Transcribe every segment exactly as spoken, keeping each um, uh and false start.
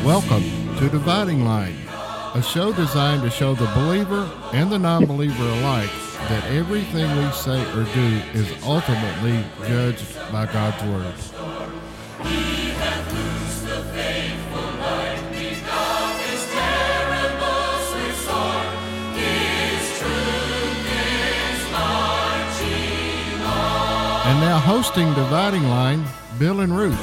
Welcome to Dividing Line, a show designed to show the believer and the non-believer alike that everything we say or do is ultimately judged by God's Word. And now hosting Dividing Line, Bill and Ruth.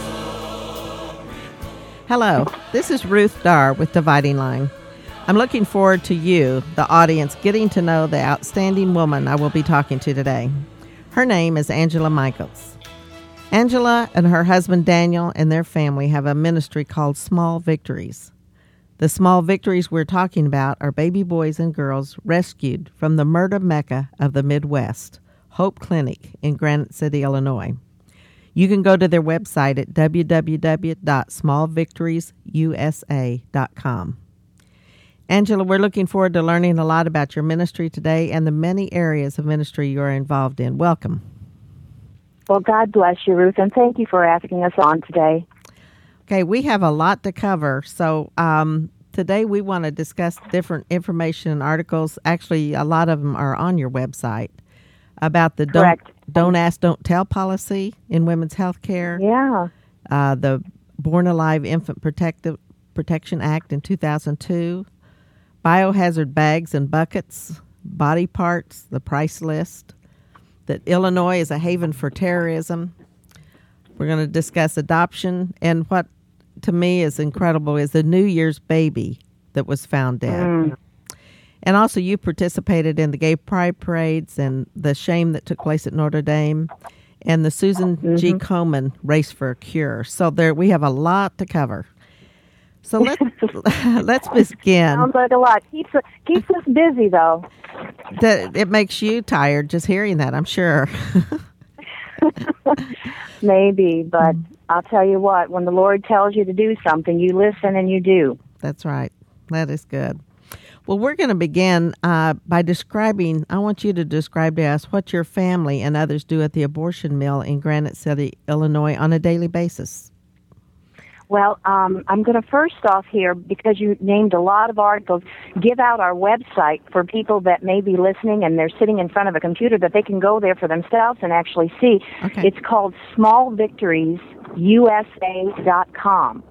Hello, this is Ruth Darr with Dividing Line. I'm looking forward to you, the audience, getting to know the outstanding woman I will be talking to today. Her name is Angela Michaels. Angela and her husband Daniel and their family have a ministry called Small Victories. The small victories we're talking about are baby boys and girls rescued from the murder mecca of the Midwest, Hope Clinic in Granite City, Illinois. You can go to their website at w w w dot small victories u s a dot com. Angela, we're looking forward to learning a lot about your ministry today and the many areas of ministry you are involved in. Welcome. Well, God bless you, Ruth, and thank you for asking us on today. Okay, we have a lot to cover, so um, today we want to discuss different information and articles. Actually, a lot of them are on your website about the don't, don't ask, don't tell policy in women's health care. Yeah. Uh, the Born Alive Infant Protective Protection Act in two thousand two. Biohazard bags and buckets, body parts, the price list, that Illinois is a haven for terrorism. We're going to discuss adoption, and what to me is incredible is the New Year's baby that was found dead. Mm. And also you participated in the gay pride parades and the shame that took place at Notre Dame and the Susan mm-hmm. G. Komen Race for a Cure. So there we have a lot to cover. So let's let's begin. Sounds like a lot. Keeps keeps us busy though. That it makes you tired just hearing that, I'm sure. Maybe, but I'll tell you what, when the Lord tells you to do something, you listen and you do. That's right. That is good. Well, we're going to begin uh, by describing, I want you to describe to us what your family and others do at the abortion mill in Granite City, Illinois on a daily basis. Well, um, I'm going to first off here, because you named a lot of articles, give out our website for people that may be listening and they're sitting in front of a computer that they can go there for themselves and actually see. Okay. It's called small victories u s a dot com.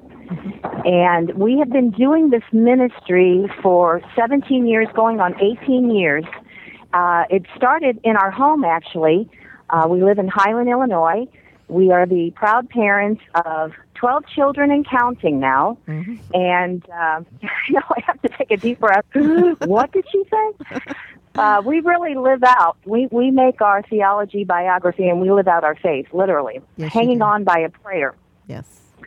And we have been doing this ministry for seventeen years, going on eighteen years. Uh, it started in our home, actually. Uh, we live in Highland, Illinois. We are the proud parents of twelve children and counting now. Mm-hmm. And, uh, you know, I have to take a deep breath. What did she say? Uh, we really live out. We, we make our theology biography, and we live out our faith, literally, yes, hanging on by a prayer. Yes.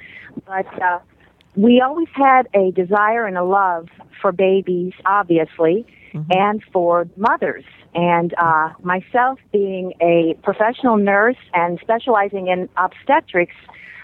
But uh, we always had a desire and a love for babies, obviously, mm-hmm. and for mothers. And uh, myself being a professional nurse and specializing in obstetrics,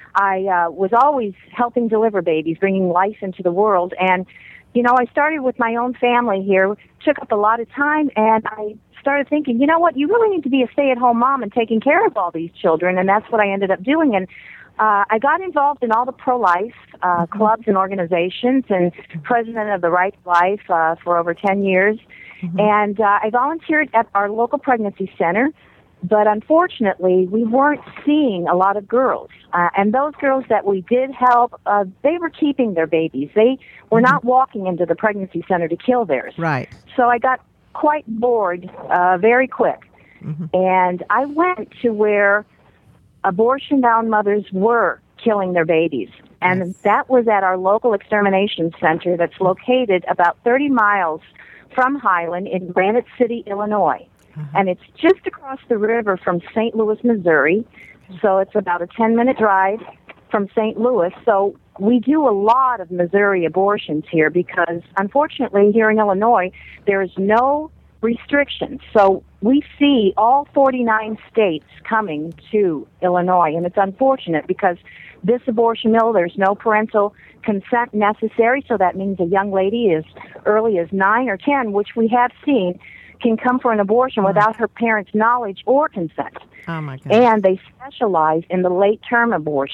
I uh, was always helping deliver babies, bringing life into the world. And, you know, I started with my own family here, took up a lot of time, and I started thinking, you know what, you really need to be a stay-at-home mom and taking care of all these children, and that's what I ended up doing. And Uh, I got involved in all the pro-life uh, mm-hmm. clubs and organizations, and president of the Right to Life uh, for over ten years. Mm-hmm. And uh, I volunteered at our local pregnancy center, but unfortunately, we weren't seeing a lot of girls. Uh, and those girls that we did help, uh, they were keeping their babies. They were mm-hmm. not walking into the pregnancy center to kill theirs. Right. So I got quite bored uh, very quick. Mm-hmm. And I went to where abortion-bound mothers were killing their babies. And yes. that was at our local extermination center that's located about thirty miles from Highland in Granite City, Illinois. Uh-huh. And it's just across the river from Saint Louis, Missouri. So it's about a ten-minute drive from Saint Louis. So we do a lot of Missouri abortions here because, unfortunately, here in Illinois, there is no restrictions. So we see all forty-nine states coming to Illinois, and it's unfortunate because this abortion mill, there's no parental consent necessary, so that means a young lady as early as nine or ten, which we have seen, can come for an abortion without her parents' knowledge or consent. Oh, my God. And they specialize in the late-term abortion.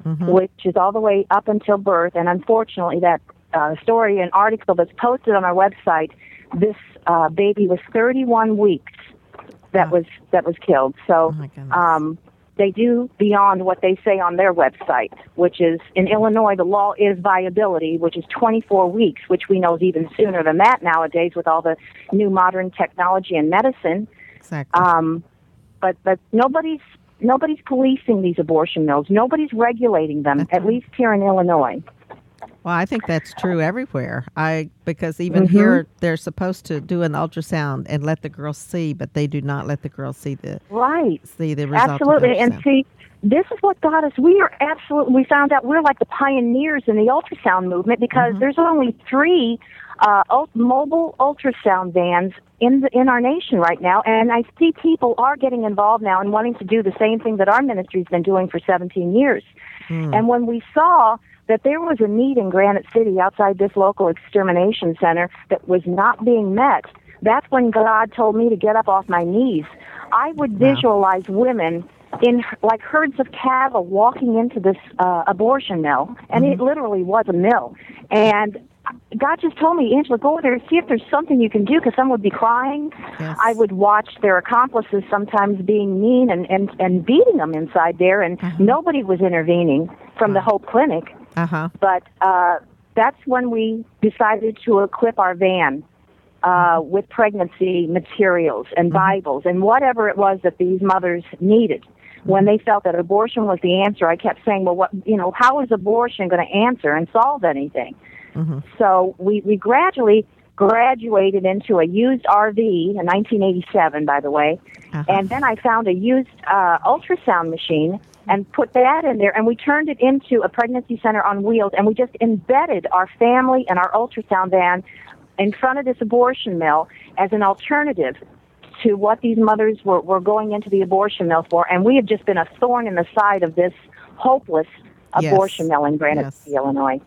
mm-hmm. which is all the way up until birth. And unfortunately, that uh, story and article that's posted on our website, this uh, baby was thirty-one weeks that Oh. was that was killed. So Oh, my goodness. um, they do beyond what they say on their website, which is, in Illinois, the law is viability, which is twenty-four weeks, which we know is even sooner than that nowadays with all the new modern technology and medicine. Exactly. Um, but but nobody's nobody's policing these abortion mills. Nobody's regulating them, That's at right. least here in Illinois. Well, I think that's true everywhere. I because even Mhm. here they're supposed to do an ultrasound and let the girls see, but they do not let the girls see the Right. see the result. Absolutely. Of the And ultrasound. see, this is what got us. We are absolutely, we found out we're like the pioneers in the ultrasound movement because Mhm. there's only three uh, ul- mobile ultrasound vans in the, in our nation right now. And I see people are getting involved now and wanting to do the same thing that our ministry's been doing for seventeen years. Mm. And when we saw that there was a need in Granite City outside this local extermination center that was not being met, that's when God told me to get up off my knees. I would Wow. visualize women in like herds of cattle walking into this uh, abortion mill, and it literally was a mill. And God just told me, Angela, go over there and see if there's something you can do, because some would be crying. Yes. I would watch their accomplices sometimes being mean and, and, and beating them inside there, and Uh-huh. nobody was intervening from the Hope Clinic. Uh-huh. But uh, that's when we decided to equip our van uh, with pregnancy materials and Bibles and whatever it was that these mothers needed. When they felt that abortion was the answer, I kept saying, well, what, you know, how is abortion going to answer and solve anything? Mm-hmm. So we, we gradually graduated into a used R V in nineteen eighty-seven, by the way. Uh-huh. And then I found a used uh, ultrasound machine and put that in there, and we turned it into a pregnancy center on wheels, and we just embedded our family and our ultrasound van in front of this abortion mill as an alternative to what these mothers were, were going into the abortion mill for. And we have just been a thorn in the side of this hopeless Yes. abortion mill in Granite Yes. City, Illinois.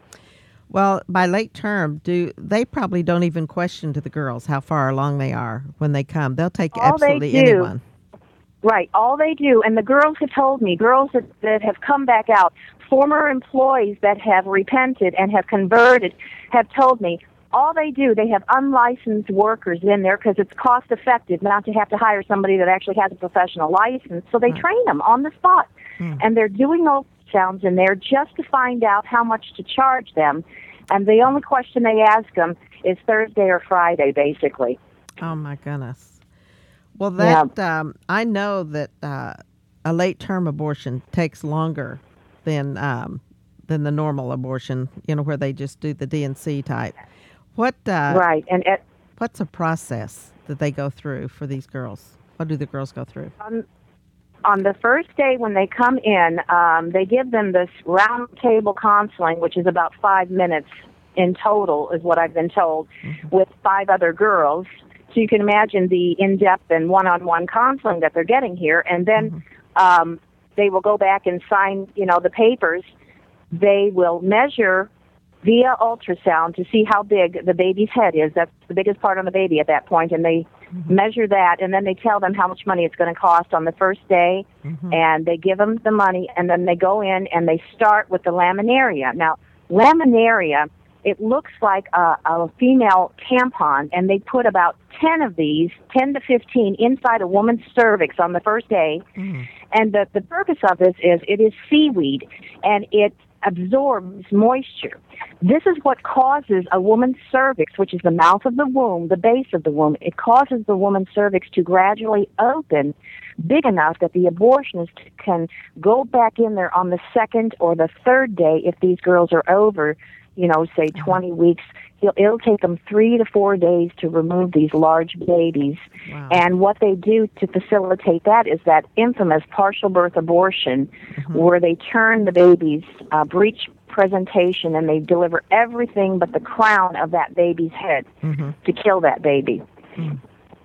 Well, by late term, do they probably don't even question to the girls how far along they are when they come. They'll take All they absolutely do- anyone. Right, all they do, and the girls have told me, girls that, that have come back out, former employees that have repented and have converted, have told me, all they do, they have unlicensed workers in there because it's cost effective not to have to hire somebody that actually has a professional license, so they Right. train them on the spot. Hmm. And they're doing ultrasounds in there just to find out how much to charge them, and the only question they ask them is Thursday or Friday, basically. Oh my goodness. Well, that um, I know that uh, a late term abortion takes longer than um, than the normal abortion. You know, where they just do the D and C type. What uh, Right, and at, what's a process that they go through for these girls? What do the girls go through? on, on the first day when they come in, um, they give them this round table counseling, which is about five minutes in total, is what I've been told, with five other girls. So you can imagine the in-depth and one-on-one counseling that they're getting here. And then um, they will go back and sign, you know, the papers. They will measure via ultrasound to see how big the baby's head is. That's the biggest part on the baby at that point, and they measure that, and then they tell them how much money it's going to cost on the first day, and they give them the money, and then they go in and they start with the laminaria. Now, laminaria, it looks like a, a female tampon, and they put about ten of these, ten to fifteen, inside a woman's cervix on the first day. Mm. And the, the purpose of this is it is seaweed, and it absorbs moisture. This is what causes a woman's cervix, which is the mouth of the womb, the base of the womb. It causes the woman's cervix to gradually open big enough that the abortionist can go back in there on the second or the third day if these girls are over, you know, say twenty weeks. It'll, it'll take them three to four days to remove these large babies. Wow. And what they do to facilitate that is that infamous partial birth abortion, where they turn the baby's uh, breech presentation and they deliver everything but the crown of that baby's head Mhm. to kill that baby. Mm.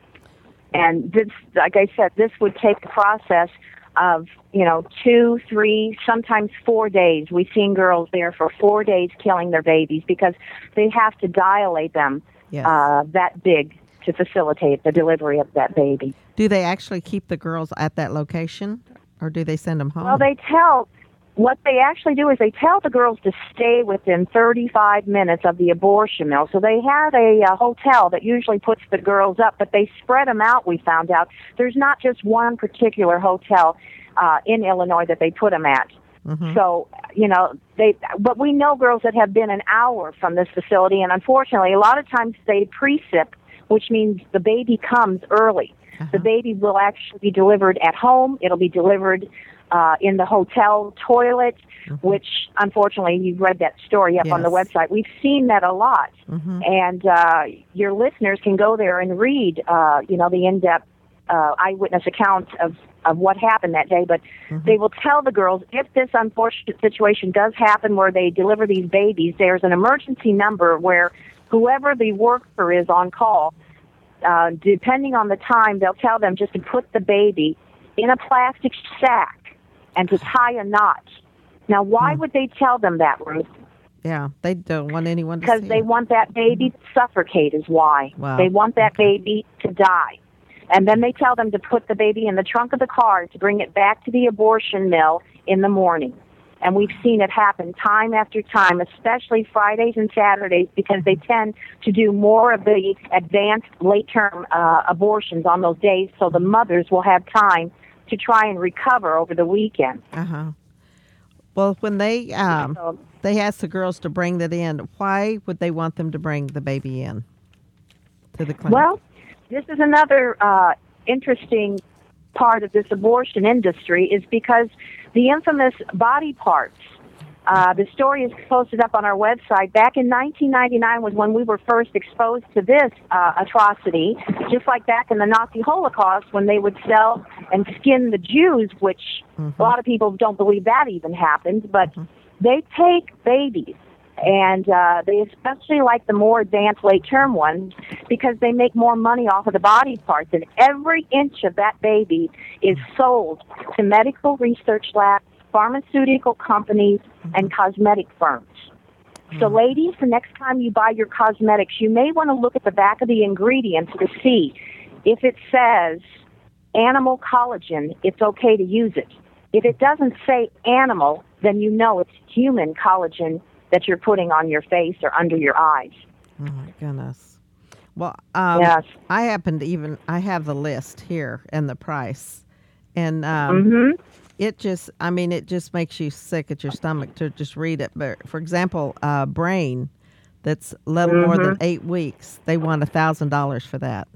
And this, like I said, this would take the process of, you know, two, three, sometimes four days. We've seen girls there for four days killing their babies because they have to dilate them Yes. uh, that big to facilitate the delivery of that baby. Do they actually keep the girls at that location, or do they send them home? Well, they tell what they actually do is they tell the girls to stay within thirty-five minutes of the abortion mill. So they have a, a hotel that usually puts the girls up, but they spread them out, we found out. There's not just one particular hotel uh, in Illinois that they put them at. Mm-hmm. So, you know, they, but we know girls that have been an hour from this facility, and unfortunately, a lot of times they pre-sip, which means the baby comes early. Uh-huh. The baby will actually be delivered at home. It'll be delivered uh, in the hotel toilet, mm-hmm. which, unfortunately, you've read that story up yes. on the website. We've seen that a lot. Mm-hmm. And uh, your listeners can go there and read, uh, you know, the in-depth uh, eyewitness accounts of, of what happened that day. But mm-hmm. they will tell the girls, if this unfortunate situation does happen where they deliver these babies, there's an emergency number where whoever the worker is on call, uh, depending on the time, they'll tell them just to put the baby in a plastic sack and to tie a knot. Now, why hmm. would they tell them that, Ruth? Yeah, they don't want anyone to see. Because they want that baby to suffocate is why. Wow. They want that okay. baby to die. And then they tell them to put the baby in the trunk of the car to bring it back to the abortion mill in the morning. And we've seen it happen time after time, especially Fridays and Saturdays, because they tend to do more of the advanced late-term uh, abortions on those days, so the mothers will have time to try and recover over the weekend. Uh-huh. Well, when they um, so, they ask the girls to bring that in, why would they want them to bring the baby in to the clinic? Well, this is another uh, interesting part of this abortion industry is because the infamous body parts, uh, the story is posted up on our website. Back in nineteen ninety-nine was when we were first exposed to this uh, atrocity, just like back in the Nazi Holocaust when they would sell and skin the Jews, which mm-hmm. a lot of people don't believe that even happened, but mm-hmm. they take babies. And uh, they especially like the more advanced late-term ones because they make more money off of the body parts. And every inch of that baby is sold to medical research labs, pharmaceutical companies, and cosmetic firms. So, ladies, the next time you buy your cosmetics, you may want to look at the back of the ingredients to see if it says animal collagen, it's okay to use it. If it doesn't say animal, then you know it's human collagen that you're putting on your face or under your eyes. Oh, my goodness. Well, um, yes. I happen to even, I have the list here and the price. And um, mm-hmm. it just, I mean, it just makes you sick at your stomach to just read it. But, for example, uh, Brain, that's a little mm-hmm. more than eight weeks, they want one thousand dollars for that.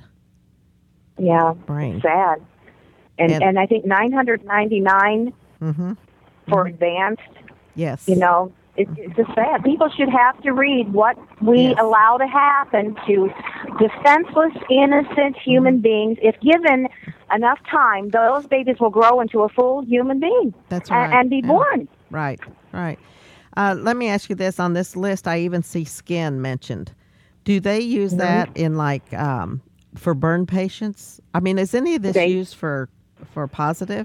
Yeah, Brain. Sad. And, and, and I think nine hundred ninety-nine dollars mm-hmm. for mm-hmm. advanced. Yes. You know, It's, it's just sad. People should have to read what we yes. allow to happen to defenseless, innocent human mm-hmm. beings. If given enough time, those babies will grow into a full human being. That's right. and, and be yeah. born. Right, right. Uh, let me ask you this. On this list, I even see skin mentioned. Do they use mm-hmm. that in like um, for burn patients? I mean, is any of this they, used for for positive?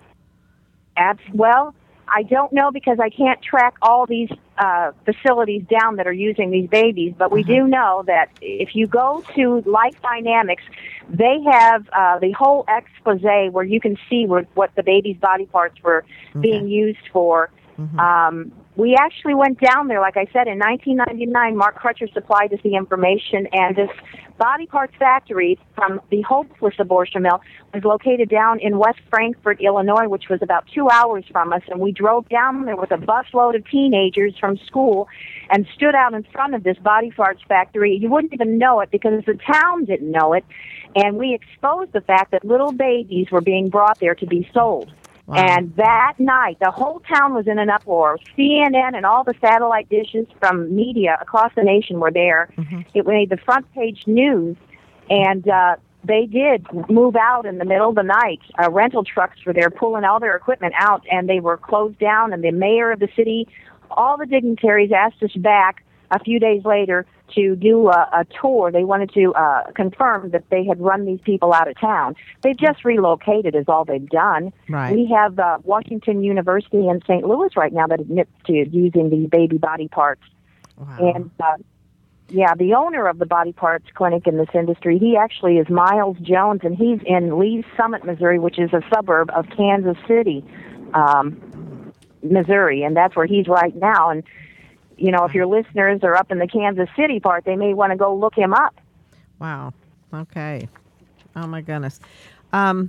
Abs- well, I don't know because I can't track all these uh, facilities down that are using these babies, but we uh-huh. do know that if you go to Life Dynamics, they have uh, the whole expose where you can see where, what the baby's body parts were okay. being used for. Mm-hmm. Um, we actually went down there, like I said, in nineteen ninety-nine. Mark Crutcher supplied us the information, and this body parts factory from the Hopeless Abortion Mill was located down in West Frankfort, Illinois, which was about two hours from us. And we drove down there with a busload of teenagers from school and stood out in front of this body parts factory. You wouldn't even know it because the town didn't know it. And we exposed the fact that little babies were being brought there to be sold. Wow. And that night, the whole town was in an uproar. C N N and all the satellite dishes from media across the nation were there. Mm-hmm. It made the front page news, and uh, they did move out in the middle of the night. Uh, rental trucks were there pulling all their equipment out, and they were closed down, and the mayor of the city, all the dignitaries asked us back a few days later to do a, a tour. They wanted to uh, confirm that they had run these people out of town. They've just relocated is all they've done. Right. We have uh, Washington University in Saint Louis right now that admits to using these baby body parts. Wow. And, uh, yeah, the owner of the body parts clinic in this industry, he actually is Miles Jones, and he's in Lee's Summit, Missouri, which is a suburb of Kansas City. Um Missouri, and that's where he's right now. And, you know, if your listeners are up in the Kansas City part, they may want to go look him up. Wow. Okay. Oh, my goodness. Um,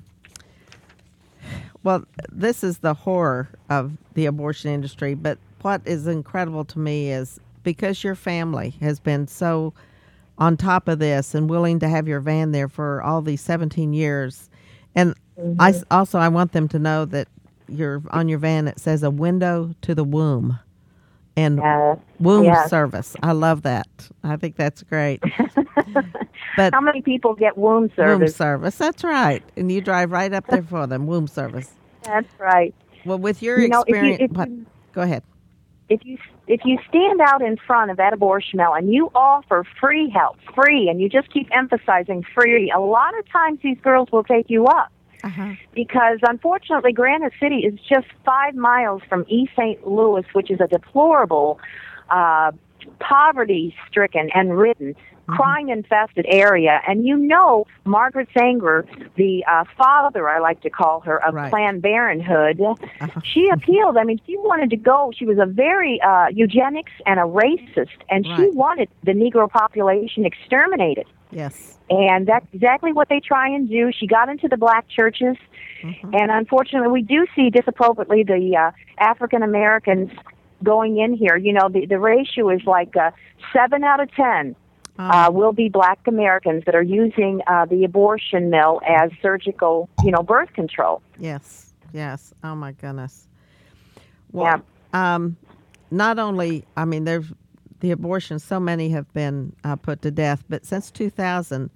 well, this is the horror of the abortion industry, but what is incredible to me is because your family has been so on top of this and willing to have your van there for all these seventeen years. And mm-hmm. I also, I want them to know that you're on your van, it says a window to the womb and uh, womb yes. service. I love that. I think that's great. But how many people get womb service? Womb service. That's right. And you drive right up there for them, womb service. That's right. Well, with your you know, experience, if you, if what, you, go ahead. If you if you stand out in front of that abortion mill and you offer free help, free, and you just keep emphasizing free, a lot of times these girls will take you up. Uh-huh. Because, unfortunately, Granite City is just five miles from East Saint Louis, which is a deplorable, uh, poverty-stricken and ridden, mm-hmm. crime-infested area. And you know Margaret Sanger, the uh, father, I like to call her, of right. Planned Parenthood, uh-huh. she appealed. I mean, she wanted to go. She was a very uh, eugenics and a racist, and right. she wanted the Negro population exterminated. Yes. And that's exactly what they try and do. She got into the black churches, mm-hmm. and unfortunately, we do see disappropriately the uh, African Americans going in here. You know, the, the ratio is like uh, seven out of ten um, uh, will be black Americans that are using uh, the abortion mill as surgical, you know, birth control. Yes, yes. Oh, my goodness. Well, yeah. um, not only, I mean, there's the abortions, so many have been uh, put to death, but since two thousand,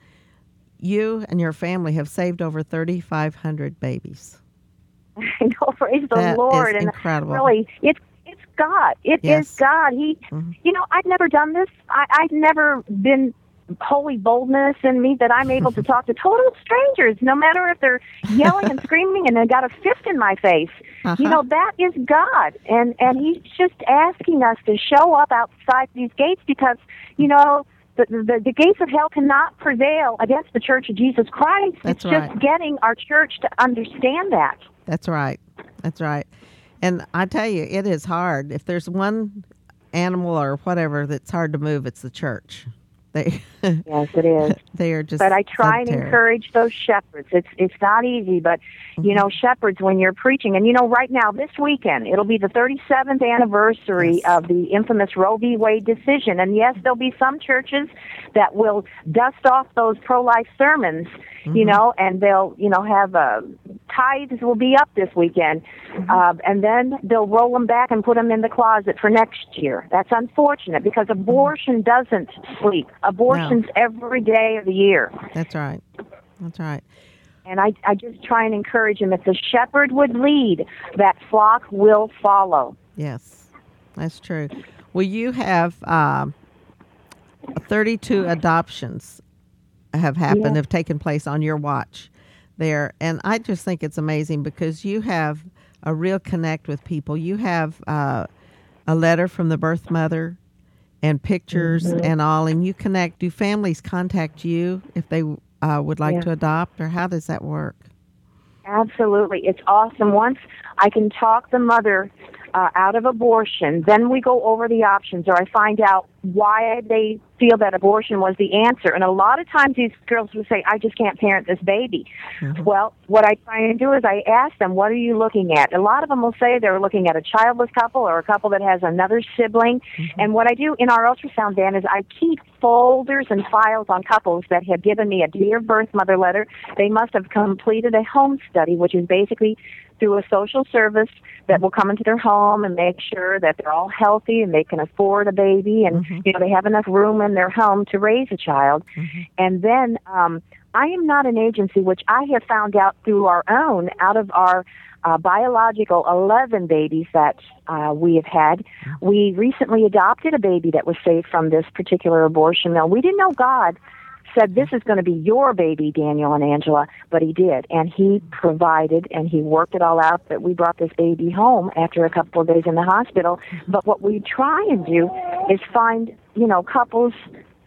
you and your family have saved over thirty-five hundred babies. I know, praise the that Lord. Is and incredible. Really, it's it's God. It yes. is God. He, mm-hmm. you know, I've never done this. I, I've never been holy boldness in me that I'm able to talk to total strangers, no matter if they're yelling and screaming and they got a fist in my face. Uh-huh. You know, that is God. And, and he's just asking us to show up outside these gates because, you know, the, the, the gates of hell cannot prevail against the Church of Jesus Christ. That's it's right. just getting our church to understand that. That's right. That's right. And I tell you, it is hard. If there's one animal or whatever that's hard to move, it's the church. They, yes, it is. They are just. But I try and terror. encourage those shepherds. It's it's not easy, but mm-hmm. you know, shepherds, when you're preaching, and you know, right now this weekend it'll be the thirty-seventh anniversary yes. of the infamous Roe v. Wade decision. And yes, there'll be some churches that will dust off those pro-life sermons, mm-hmm. you know, and they'll you know have uh, tithes will be up this weekend, mm-hmm. uh, and then they'll roll them back and put them in the closet for next year. That's unfortunate because abortion doesn't sleep. Abortions no. every day of the year. That's right. That's right. And I, I just try and encourage him. If the shepherd would lead, that flock will follow. Yes, that's true. Well, you have uh, thirty-two adoptions have happened, yeah. have taken place on your watch there. And I just think it's amazing because you have a real connect with people. You have uh, a letter from the birth mother and pictures mm-hmm. and all, and you connect. Do families contact you if they uh, would like yeah. to adopt, or how does that work? Absolutely. It's awesome. Once I can talk the mother uh, out of abortion, then we go over the options, or I find out why they feel that abortion was the answer. And a lot of times these girls will say, I just can't parent this baby. Mm-hmm. Well, what I try and do is I ask them, what are you looking at? A lot of them will say they're looking at a childless couple or a couple that has another sibling. Mm-hmm. And what I do in our ultrasound van is I keep folders and files on couples that have given me a Dear Birth Mother letter. They must have completed a home study, which is basically through a social service that will come into their home and make sure that they're all healthy and they can afford a baby and mm-hmm. you know they have enough room in their home to raise a child. Mm-hmm. And then um, I am not an agency, which I have found out through our own, out of our uh, biological eleven babies that uh, we have had. We recently adopted a baby that was saved from this particular abortion mill. We didn't know God said, this is going to be your baby, Daniel and Angela, but he did, and he provided, and he worked it all out that we brought this baby home after a couple of days in the hospital. But what we try and do is find, you know, couples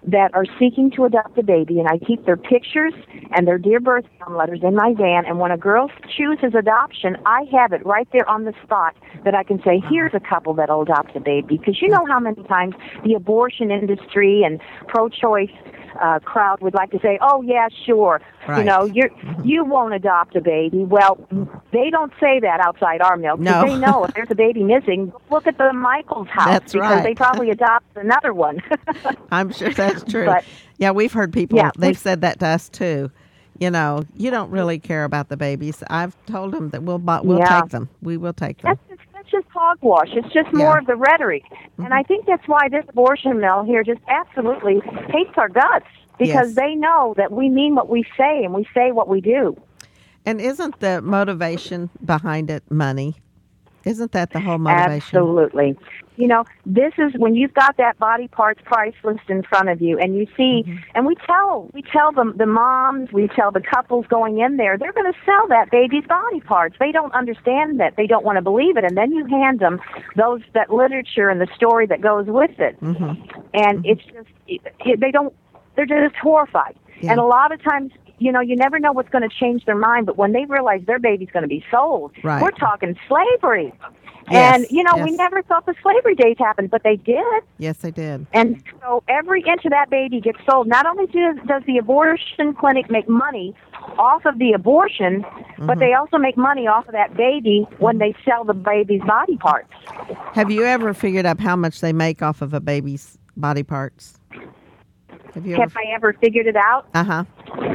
that are seeking to adopt a baby, and I keep their pictures and their dear birth form letters in my van, and when a girl chooses adoption, I have it right there on the spot that I can say, here's a couple that'll adopt a baby. Because you know how many times the abortion industry and pro-choice uh, crowd would like to say, oh, yeah, sure, Right. you know, you're, you won't adopt a baby. Well, they don't say that outside our mill, because No. they know if there's a baby missing, look at the Michaels house. That's because right. they probably adopt another one. I'm sure that's true. But- yeah, we've heard people, Yeah, they've we- said that to us too. You know, you don't really care about the babies. I've told them that we'll bu- we'll Yeah. take them. We will take them. That's just, that's just hogwash. It's just more Yeah. of the rhetoric. And I think that's why this abortion mill here just absolutely hates our guts, because Yes. they know that we mean what we say and we say what we do. And isn't the motivation behind it money? Isn't that the whole motivation? Absolutely. You know, this is when you've got that body parts price list in front of you, and you see, Mm-hmm. and we tell we tell them the moms, we tell the couples going in there, they're going to sell that baby's body parts. They don't understand that. They don't want to believe it, and then you hand them those that literature and the story that goes with it, Mm-hmm. and it's just it, it, they don't. They're just horrified, Yeah. and a lot of times. You know, you never know what's going to change their mind, but when they realize their baby's going to be sold, Right. we're talking slavery. Yes, And, you know, we yes. never thought the slavery days happened, but they did. Yes, they did. And so every inch of that baby gets sold. Not only do, does the abortion clinic make money off of the abortion, Mm-hmm. but they also make money off of that baby when they sell the baby's body parts. Have you ever figured out how much they make off of a baby's body parts? Have you ever? Have I ever figured it out? Uh huh.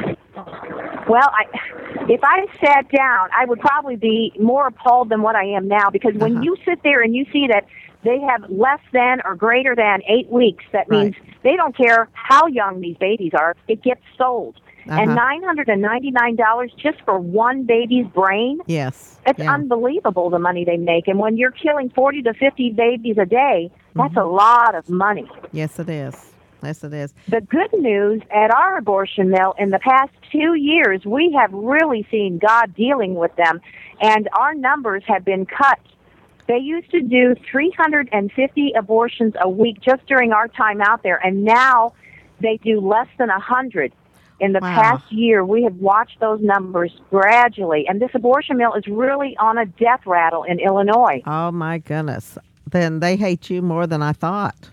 Well, I, if I sat down, I would probably be more appalled than what I am now, because when Uh-huh. you sit there and you see that they have less than or greater than eight weeks, that means they don't care how young these babies are, it gets sold. And Uh-huh. nine hundred ninety-nine dollars just for one baby's brain? Yes. It's yeah. unbelievable the money they make. And when you're killing forty to fifty babies a day, that's Mm-hmm. a lot of money. Yes, it is. Yes, it is. The good news at our abortion mill, in the past two years, we have really seen God dealing with them, and our numbers have been cut. They used to do three hundred fifty abortions a week just during our time out there, and now they do less than one hundred. In the Wow. past year, we have watched those numbers gradually, and this abortion mill is really on a death rattle in Illinois. Oh, my goodness. Then they hate you more than I thought.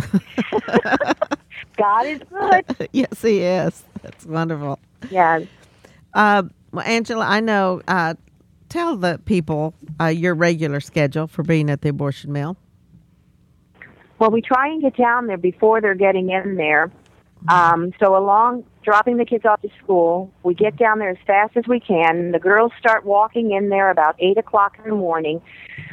God is good. Yes, he is. That's wonderful. Yeah. Uh, well, Angela, I know. Uh, tell the people uh, your regular schedule for being at the abortion mill. Well, we try and get down there before they're getting in there. Um, so along dropping the kids off to school, we get down there as fast as we can. The girls start walking in there about eight o'clock in the morning.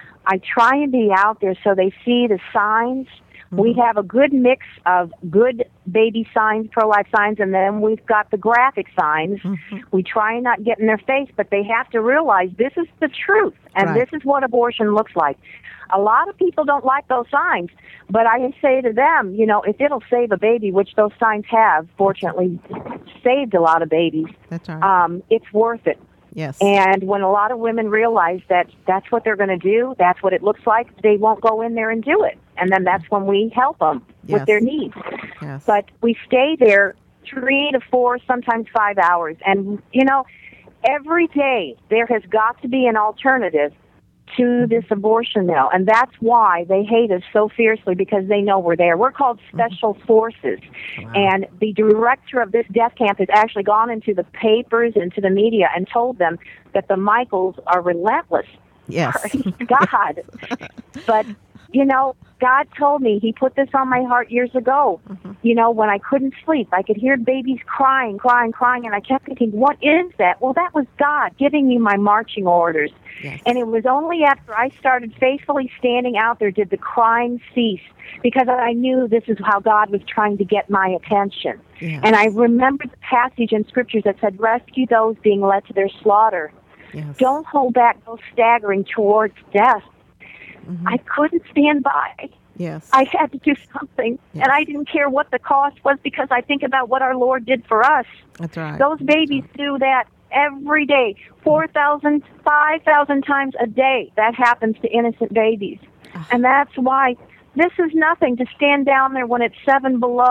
I try and be out there so they see the signs. We have a good mix of good baby signs, pro-life signs, and then we've got the graphic signs. Mm-hmm. We try and not get in their face, but they have to realize this is the truth, and Right. this is what abortion looks like. A lot of people don't like those signs, but I say to them, you know, if it'll save a baby, which those signs have, fortunately, saved a lot of babies, That's right. um, it's worth it. yes. And when a lot of women realize that that's what they're going to do, that's what it looks like, they won't go in there and do it. And then that's when we help them Yes. with their needs. yes. But we stay there three to four, sometimes five hours. And, you know, every day there has got to be an alternative to this abortion mill. And that's why they hate us so fiercely, because they know we're there. We're called Special Forces. Wow. And the director of this death camp has actually gone into the papers, into the media, and told them that the Michaels are relentless. yes. Praise God. But, you know, God told me, He put this on my heart years ago. Mm-hmm. You know, when I couldn't sleep, I could hear babies crying, crying, crying, and I kept thinking, what is that? Well, that was God giving me my marching orders. Yes. And it was only after I started faithfully standing out there did the crying cease, because I knew this is how God was trying to get my attention. Yes. And I remembered the passage in Scriptures that said, rescue those being led to their slaughter. Yes. Don't hold back those staggering towards death. Mhm. I couldn't stand by. Yes. I had to do something, Yes. and I didn't care what the cost was, because I think about what our Lord did for us. That's right. Those babies do that every day, four thousand, five thousand times a day. That happens to innocent babies. Ah. And that's why this is nothing to stand down there when it's seven below.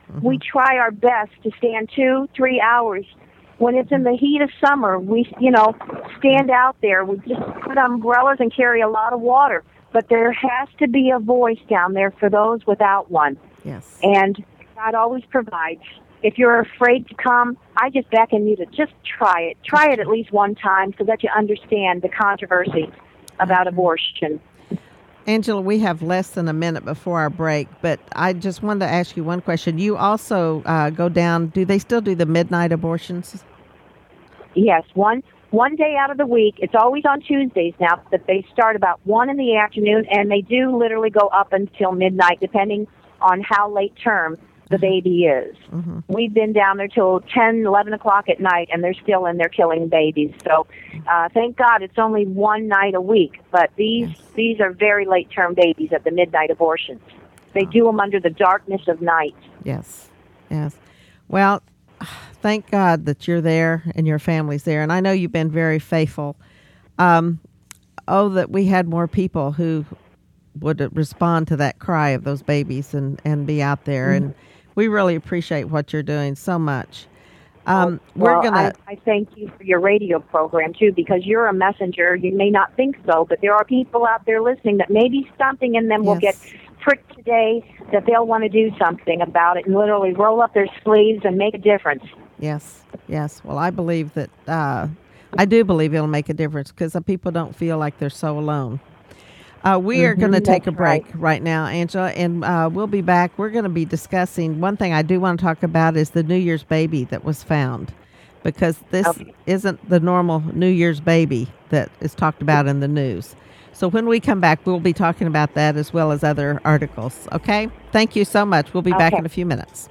Mm-hmm. We try our best to stand two, three hours. When it's in the heat of summer, we, you know, stand out there. We just put umbrellas and carry a lot of water. But there has to be a voice down there for those without one. Yes. And God always provides. If you're afraid to come, I just beckon you to just try it. Try it at least one time so that you understand the controversy about abortion. Angela, we have less than a minute before our break, but I just wanted to ask you one question. You also uh, go down, do they still do the midnight abortions? Yes, one one day out of the week. It's always on Tuesdays now, but they start about one in the afternoon, and they do literally go up until midnight, depending on how late term the baby is. Mm-hmm. We've been down there till ten, eleven o'clock at night, and they're still in there killing babies. So uh, thank God it's only one night a week, but these yes. these are very late-term babies at the midnight abortions. They do them under the darkness of night. Yes, yes. Well, thank God that you're there and your family's there, and I know you've been very faithful. Um, oh, that we had more people who would respond to that cry of those babies and, and be out there, mm-hmm. and we really appreciate what you're doing so much. Um, well, we're gonna. I, I thank you for your radio program too, because you're a messenger. You may not think so, but there are people out there listening that maybe something in them yes. will get pricked today, that they'll want to do something about it and literally roll up their sleeves and make a difference. Yes, yes. Well, I believe that. Uh, I do believe it'll make a difference because people don't feel like they're so alone. Uh, we are mm-hmm, going to take a break right. right now, Angela, and uh, we'll be back. We're going to be discussing, one thing I do want to talk about is the New Year's baby that was found, because this okay. isn't the normal New Year's baby that is talked about in the news. So when we come back, we'll be talking about that as well as other articles. Okay? Thank you so much. We'll be okay. back in a few minutes.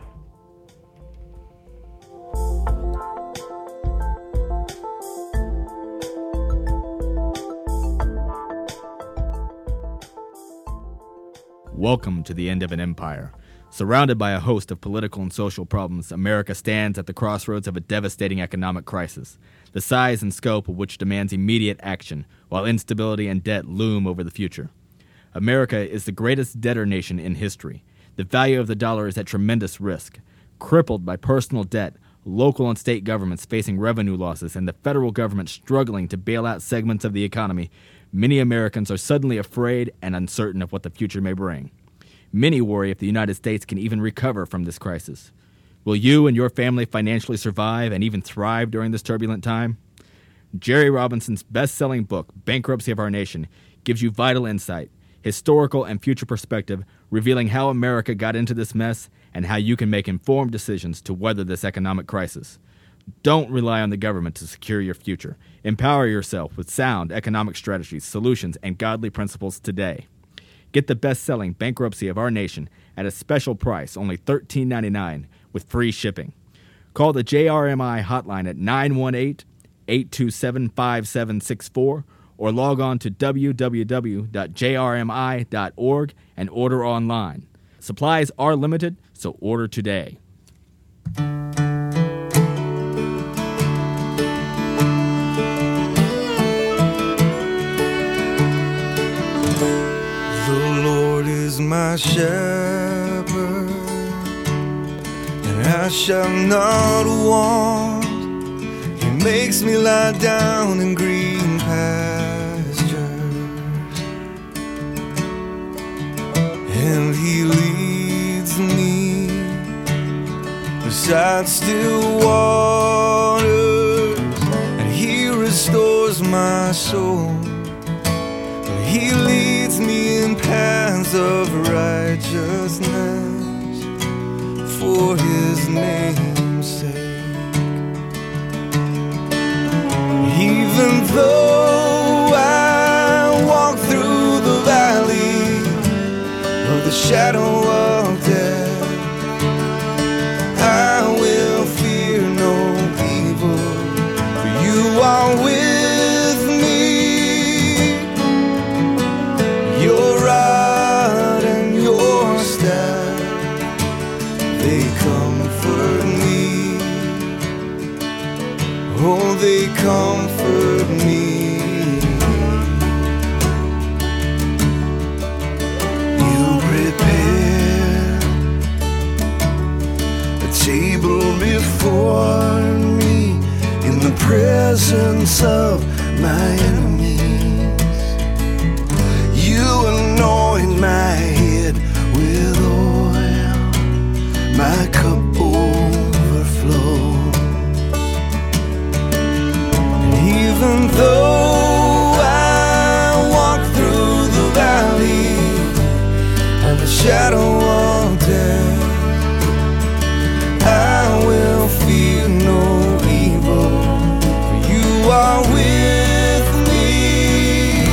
Welcome to the end of an empire. Surrounded by a host of political and social problems, America stands at the crossroads of a devastating economic crisis, the size and scope of which demands immediate action, while instability and debt loom over the future. America is the greatest debtor nation in history. The value of the dollar is at tremendous risk. Crippled by personal debt, local and state governments facing revenue losses, and the federal government struggling to bail out segments of the economy, many Americans are suddenly afraid and uncertain of what the future may bring. Many worry if the United States can even recover from this crisis. Will you and your family financially survive and even thrive during this turbulent time? Jerry Robinson's best-selling book, Bankruptcy of Our Nation, gives you vital insight, historical and future perspective, revealing how America got into this mess and how you can make informed decisions to weather this economic crisis. Don't rely on the government to secure your future. Empower yourself with sound economic strategies, solutions, and godly principles today. Get the best-selling Bankruptcy of Our Nation at a special price, only thirteen ninety-nine dollars, with free shipping. Call the J R M I hotline at nine one eight, eight two seven, five seven six four or log on to w w w dot j r m i dot org and order online. Supplies are limited, so order today. My shepherd, and I shall not want. He makes me lie down in green pastures, and he leads me beside still waters, and he restores my soul. He leads me in paths of righteousness for his name's sake. Even though I walk through the valley of the shadow of death, I will fear no evil, for you are with oh, they comfort me. You prepare presence of my enemies. You anoint my head with oil, my cup overflows. And even though I walk through the valley of the shadow of death, I will fear no evil, for you are with me.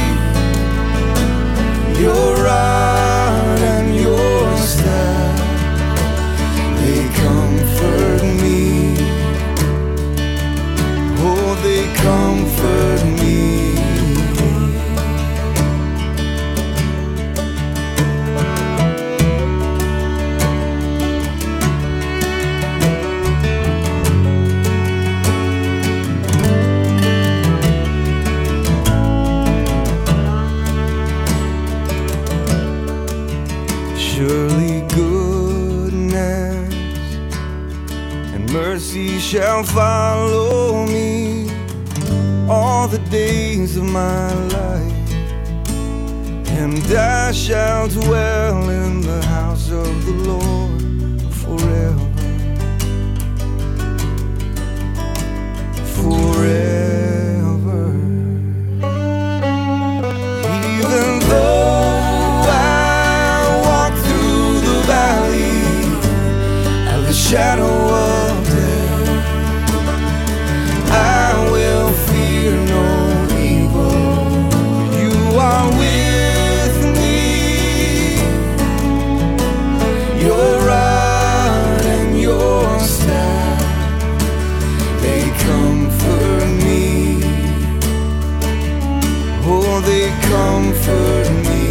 Your rod and your staff, they comfort me. Oh, they comfort me. Surely goodness and mercy shall follow me all the days of my life, and I shall dwell in the house of the Lord forever, forever. Even though I walk through the valley of the shadow of death, I will fear no evil, for you are with me. Your rod and your staff, they comfort me. Oh, they comfort me.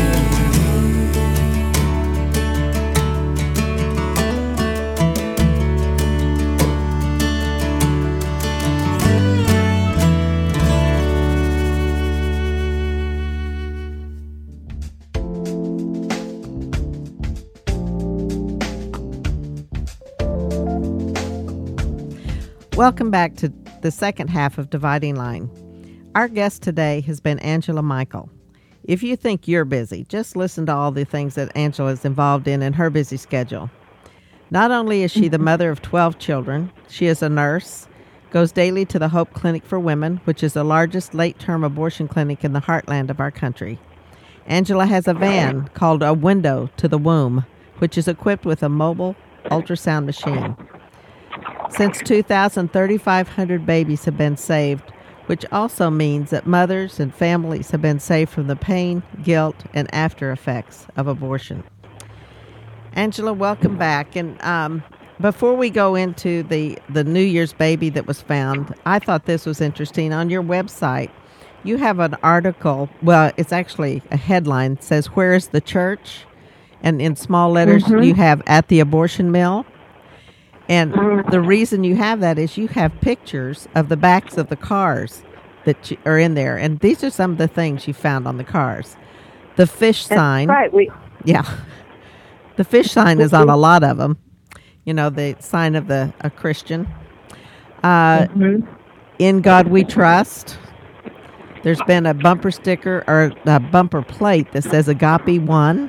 Welcome back to the second half of Dividing Line. Our guest today has been Angela Michael. If you think you're busy, just listen to all the things that Angela is involved in in her busy schedule. Not only is she the mother of twelve children, she is a nurse, goes daily to the Hope Clinic for Women, which is the largest late-term abortion clinic in the heartland of our country. Angela has a van called A Window to the Womb, which is equipped with a mobile ultrasound machine. Since two thousand, three thousand five hundred babies have been saved, which also means that mothers and families have been saved from the pain, guilt, and after effects of abortion. Angela, welcome back. And um, before we go into the, the New Year's baby that was found, I thought this was interesting. On your website, you have an article. Well, it's actually a headline. It says, "Where is the church?" And in small letters, mm-hmm. you have "At the abortion mill." And the reason you have that is you have pictures of the backs of the cars that you, are in there. And these are some of the things you found on the cars. The fish That's sign. Right. We. Yeah. The fish sign is on a lot of them. You know, the sign of the a Christian. Uh, mm-hmm. In God We Trust. There's been a bumper sticker or a bumper plate that says Agape One.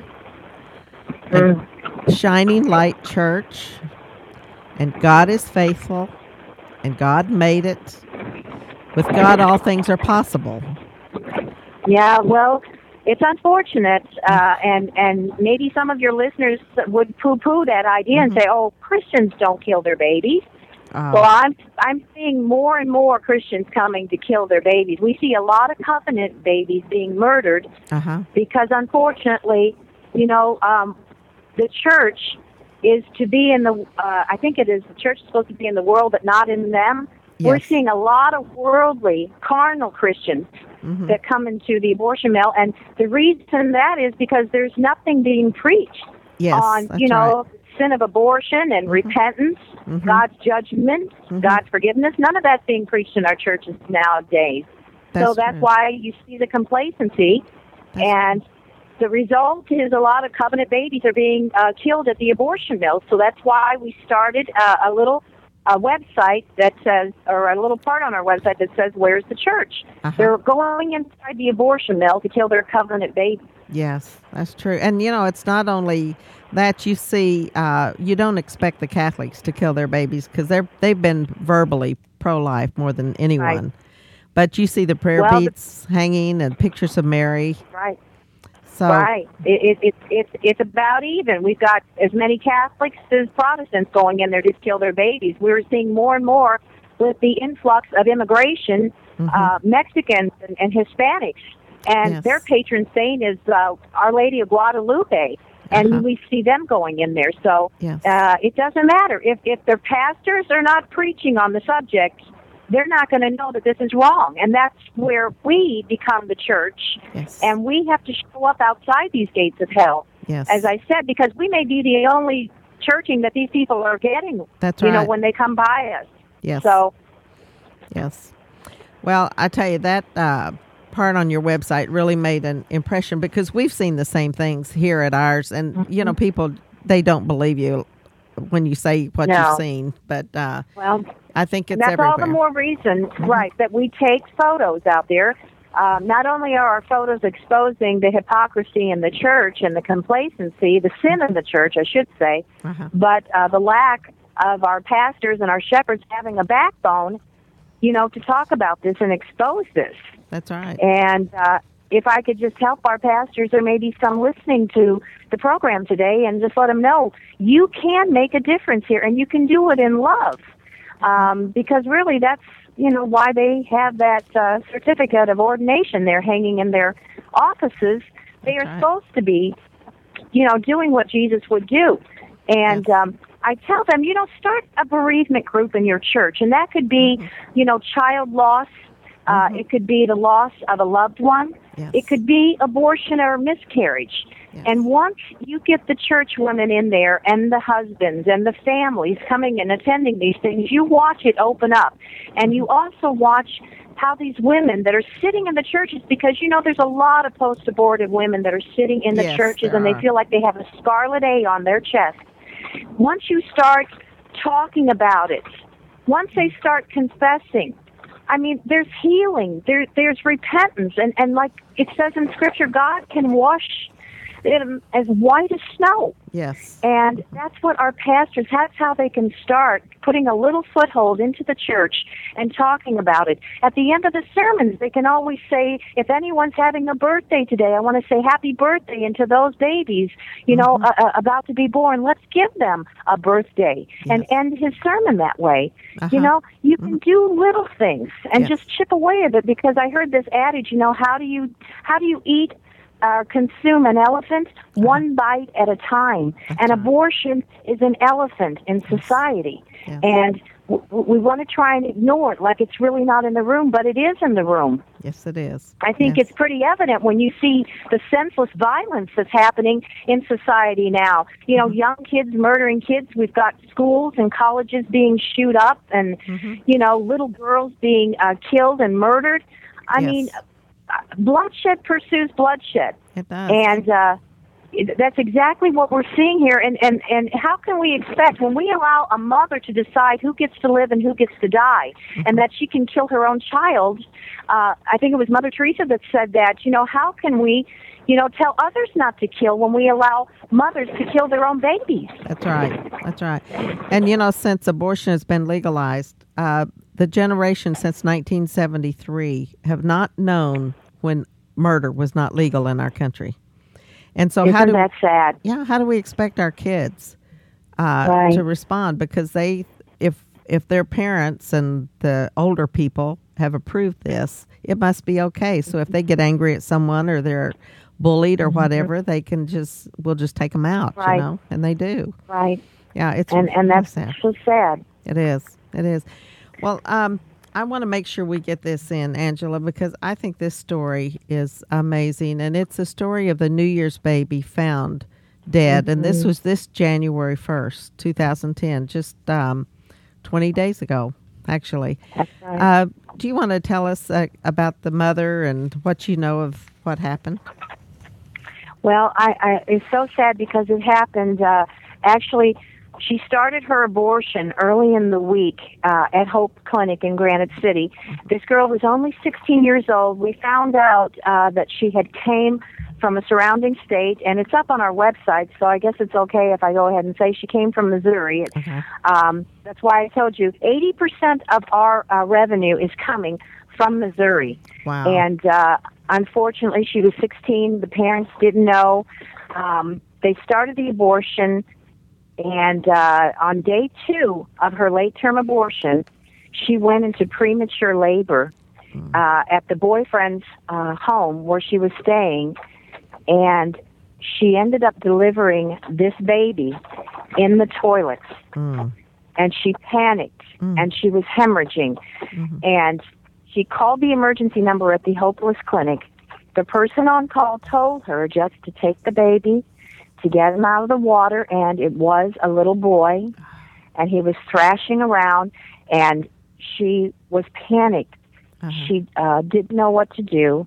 Mm. Shining Light Church. And God is faithful, and God made it. With God, all things are possible. Yeah, well, it's unfortunate, uh, and, and maybe some of your listeners would poo-poo that idea mm-hmm. and say, oh, Christians don't kill their babies. Oh. Well, I'm, I'm seeing more and more Christians coming to kill their babies. We see a lot of covenant babies being murdered uh-huh. because, unfortunately, you know, um, the church is to be in the, uh, I think it is, the church is supposed to be in the world, but not in them. Yes. We're seeing a lot of worldly, carnal Christians mm-hmm. that come into the abortion mill, and the reason that is because there's nothing being preached yes, on, you know, right. sin of abortion and mm-hmm. repentance, mm-hmm. God's judgment, mm-hmm. God's forgiveness. None of that's being preached in our churches nowadays. That's so that's true. Why you see the complacency, that's and true. The result is a lot of covenant babies are being uh, killed at the abortion mill. So that's why we started uh, a little a website that says, or a little part on our website that says, "Where's the church?" Uh-huh. They're going inside the abortion mill to kill their covenant baby. Yes, that's true. And, you know, it's not only that you see, uh, you don't expect the Catholics to kill their babies because they're, they've been verbally pro-life more than anyone. Right. But you see the prayer Well, the- beads hanging and pictures of Mary. Right. So, Right. It, it, it, it's it's about even. We've got as many Catholics as Protestants going in there to kill their babies. We're seeing more and more with the influx of immigration, Mhm. uh, Mexicans and, and Hispanics. And Yes. their patron saint is uh, Our Lady of Guadalupe. And Uh-huh. we see them going in there. So Yes. uh, it doesn't matter. If, if their pastors are not preaching on the subject, they're not going to know that this is wrong. And that's where we become the church. yes. And we have to show up outside these gates of hell, yes. as I said, because we may be the only churching that these people are getting, That's you know, right. when they come by us. Yes. So, Yes. Well, I tell you, that uh, part on your website really made an impression because we've seen the same things here at ours. And, Mm-hmm. you know, people, they don't believe you when you say what No. you've seen. But uh, well, I think it's that's everywhere. all the more reason, right, that we take photos out there. Um, not only are our photos exposing the hypocrisy in the church and the complacency, the sin in the church, I should say, Uh-huh. but uh, the lack of our pastors and our shepherds having a backbone, you know, to talk about this and expose this. That's right. And uh, if I could just help our pastors, or maybe some listening to the program today, and just let them know, you can make a difference here, and you can do it in love. Um, because really that's, you know, why they have that uh, certificate of ordination there hanging in their offices. They That's are right. supposed to be, you know, doing what Jesus would do. And Yes. um, I tell them, you know, start a bereavement group in your church, and that could be, Mm-hmm. you know, child loss. Uh, It could be the loss of a loved one. Yes. It could be abortion or miscarriage. Yes. And once you get the church women in there and the husbands and the families coming and attending these things, you watch it open up. And you also watch how these women that are sitting in the churches, because, you know, there's a lot of post-abortive women that are sitting in the Yes, churches there and they are. feel like they have a scarlet A on their chest. Once you start talking about it, once they start confessing, I mean, there's healing, there, there's repentance, and, and like it says in Scripture, God can wash it as white as snow. Yes. And that's what our pastors, that's how they can start putting a little foothold into the church and talking about it. At the end of the sermons, they can always say, if anyone's having a birthday today, I want to say happy birthday, and to those babies, you know, uh, uh, about to be born, let's give them a birthday and Yes. end his sermon that way. Uh-huh. You know, you can do little things and Yes. just chip away at it, because I heard this adage, you know, how do you, how do you eat Uh, consume an elephant one bite at a time. And abortion is an elephant in society. Yes. And w- we want to try and ignore it like it's really not in the room, but it is in the room. Yes, it is. I think Yes. it's pretty evident when you see the senseless violence that's happening in society now. You know, young kids murdering kids. We've got schools and colleges being shoot up, and, you know, little girls being uh, killed and murdered. I Yes. mean, bloodshed pursues bloodshed. It does. And uh, it- that's exactly what we're seeing here. And, and, and how can we expect, when we allow a mother to decide who gets to live and who gets to die, and that she can kill her own child, uh, I think it was Mother Teresa that said that, you know, how can we, you know, tell others not to kill when we allow mothers to kill their own babies? That's right. That's right. And, you know, since abortion has been legalized, uh, the generation since nineteen seventy-three have not known when murder was not legal in our country. And so how Isn't do that sad? yeah, how do we expect our kids uh, Right. to respond? Because they, if if their parents and the older people have approved this, it must be okay. So if they get angry at someone or they're bullied or whatever, they can just we'll just take them out, Right. you know, and they do. Right. Yeah, it's And, and really that's sad. so sad. It is. It is. Well, um, I want to make sure we get this in, Angela, because I think this story is amazing. And it's a story of the New Year's baby found dead. And this was this January first, two thousand ten, just um, twenty days ago, actually. That's right. Uh, do you want to tell us uh, about the mother and what you know of what happened? Well, I, I it's so sad because it happened uh, actually she started her abortion early in the week uh, at Hope Clinic in Granite City. This girl was only sixteen years old. We found out uh, that she had came from a surrounding state, and it's up on our website, so I guess it's okay if I go ahead and say she came from Missouri. Okay. Um, that's why I told you eighty percent of our uh, revenue is coming from Missouri. Wow. And uh, unfortunately, she was sixteen. The parents didn't know. Um, they started the abortion, and uh, on day two of her late-term abortion, she went into premature labor uh, at the boyfriend's uh, home where she was staying, and she ended up delivering this baby in the toilets. Mm. And she panicked, Mm. and she was hemorrhaging. Mm-hmm. And she called the emergency number at the Hopeless Clinic. The person on call told her just to take the baby, to get him out of the water, and it was a little boy, and he was thrashing around, and she was panicked. Uh-huh. She uh, didn't know what to do,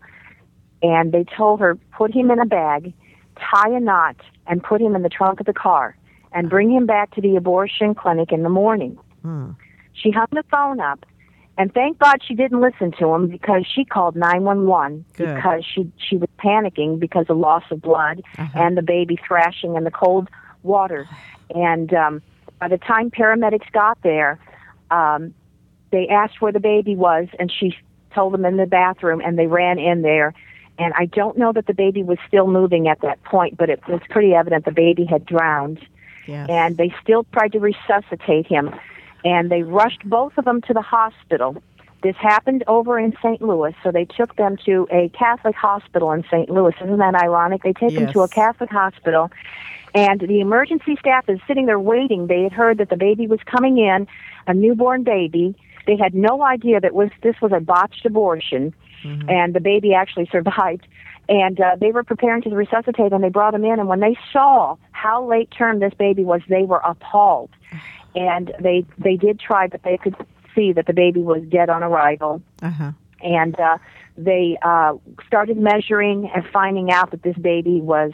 and they told her, put him in a bag, tie a knot, and put him in the trunk of the car, and bring him back to the abortion clinic in the morning. Mm. She hung the phone up, and thank God she didn't listen to him, because she called nine one one Good. because she she was panicking because of loss of blood Uh-huh. and the baby thrashing in the cold water. And um, by the time paramedics got there, um, they asked where the baby was, and she told them in the bathroom, and they ran in there. And I don't know that the baby was still moving at that point, but it was pretty evident the baby had drowned. Yes. And they still tried to resuscitate him, and they rushed both of them to the hospital. This happened over in Saint Louis, so they took them to a Catholic hospital in Saint Louis. Isn't that ironic? They take them Yes. to a Catholic hospital, and the emergency staff is sitting there waiting. They had heard that the baby was coming in, a newborn baby. They had no idea that was this was a botched abortion, Mm-hmm. and the baby actually survived. And uh, they were preparing to resuscitate, and they brought him in. And when they saw how late term this baby was, they were appalled. And they they did try, but they could see that the baby was dead on arrival. Uh-huh. And uh, they uh, started measuring and finding out that this baby was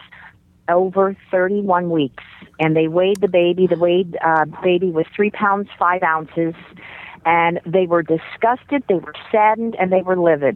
over thirty-one weeks. And they weighed the baby. The weighed uh, baby was three pounds, five ounces. And they were disgusted, they were saddened, and they were livid.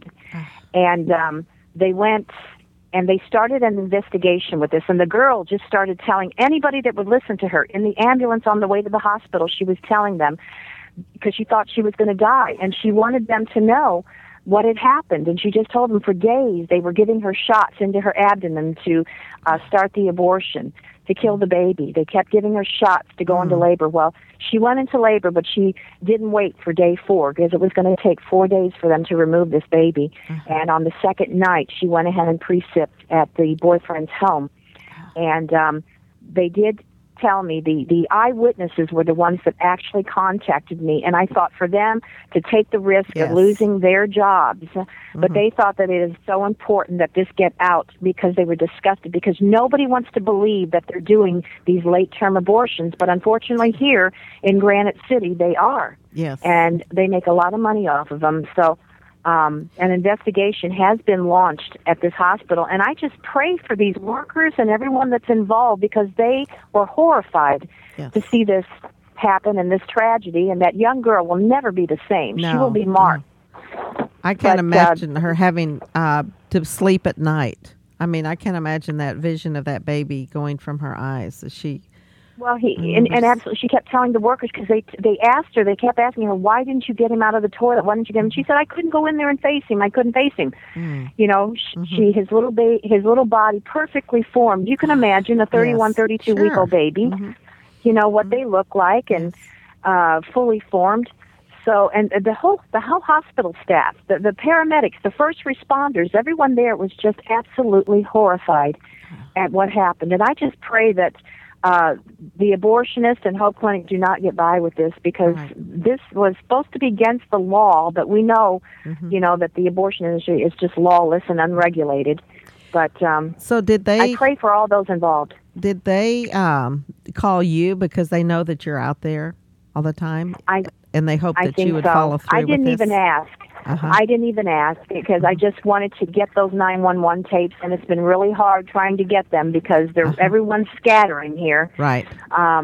And um, they went and they started an investigation with this. And the girl just started telling anybody that would listen to her. In the ambulance on the way to the hospital, she was telling them, because she thought she was going to die. And she wanted them to know what had happened. And she just told them for days they were giving her shots into her abdomen to uh, start the abortion, to kill the baby. They kept giving her shots to go Mm. into labor. Well, she went into labor, but she didn't wait for day four, because it was going to take four days for them to remove this baby. Mm-hmm. And on the second night, she went ahead and pre-sipped at the boyfriend's home. And um, they did tell me, the, the eyewitnesses were the ones that actually contacted me, and I thought for them to take the risk Yes. of losing their jobs, Mm-hmm. but they thought that it is so important that this get out, because they were disgusted, because nobody wants to believe that they're doing these late-term abortions, but unfortunately here in Granite City they are, Yes. and they make a lot of money off of them. So Um, an investigation has been launched at this hospital, and I just pray for these workers and everyone that's involved, because they were horrified Yes. to see this happen and this tragedy, and that young girl will never be the same. She No, will be marked. I can't But, uh, imagine her having uh, to sleep at night. I mean, I can't imagine that vision of that baby going from her eyes. Is she? Well, he and, and absolutely, she kept telling the workers, because they they asked her, they kept asking her, why didn't you get him out of the toilet? Why didn't you get him? She said, I couldn't go in there and face him. I couldn't face him. Mm. You know, sh she his little ba- his little body perfectly formed. You can imagine a thirty-one, Yes, thirty-two week sure. old baby. Mhm. You know what they look like, and uh, fully formed. So, and the whole the whole hospital staff, the the paramedics, the first responders, everyone there was just absolutely horrified at what happened. And I just pray that uh, the abortionists and Hope Clinic do not get by with this, because Right. this was supposed to be against the law, but we know, Mhm. you know, that the abortion industry is just lawless and unregulated. But um, So did they? I pray for all those involved. Did they um, call you because they know that you're out there all the time, I and they hope I that think you would so. follow through I didn't with this? even ask. Uh-huh. I didn't even ask, because I just wanted to get those nine one one tapes, and it's been really hard trying to get them, because they're Uh-huh. everyone's scattering here. Right. Um,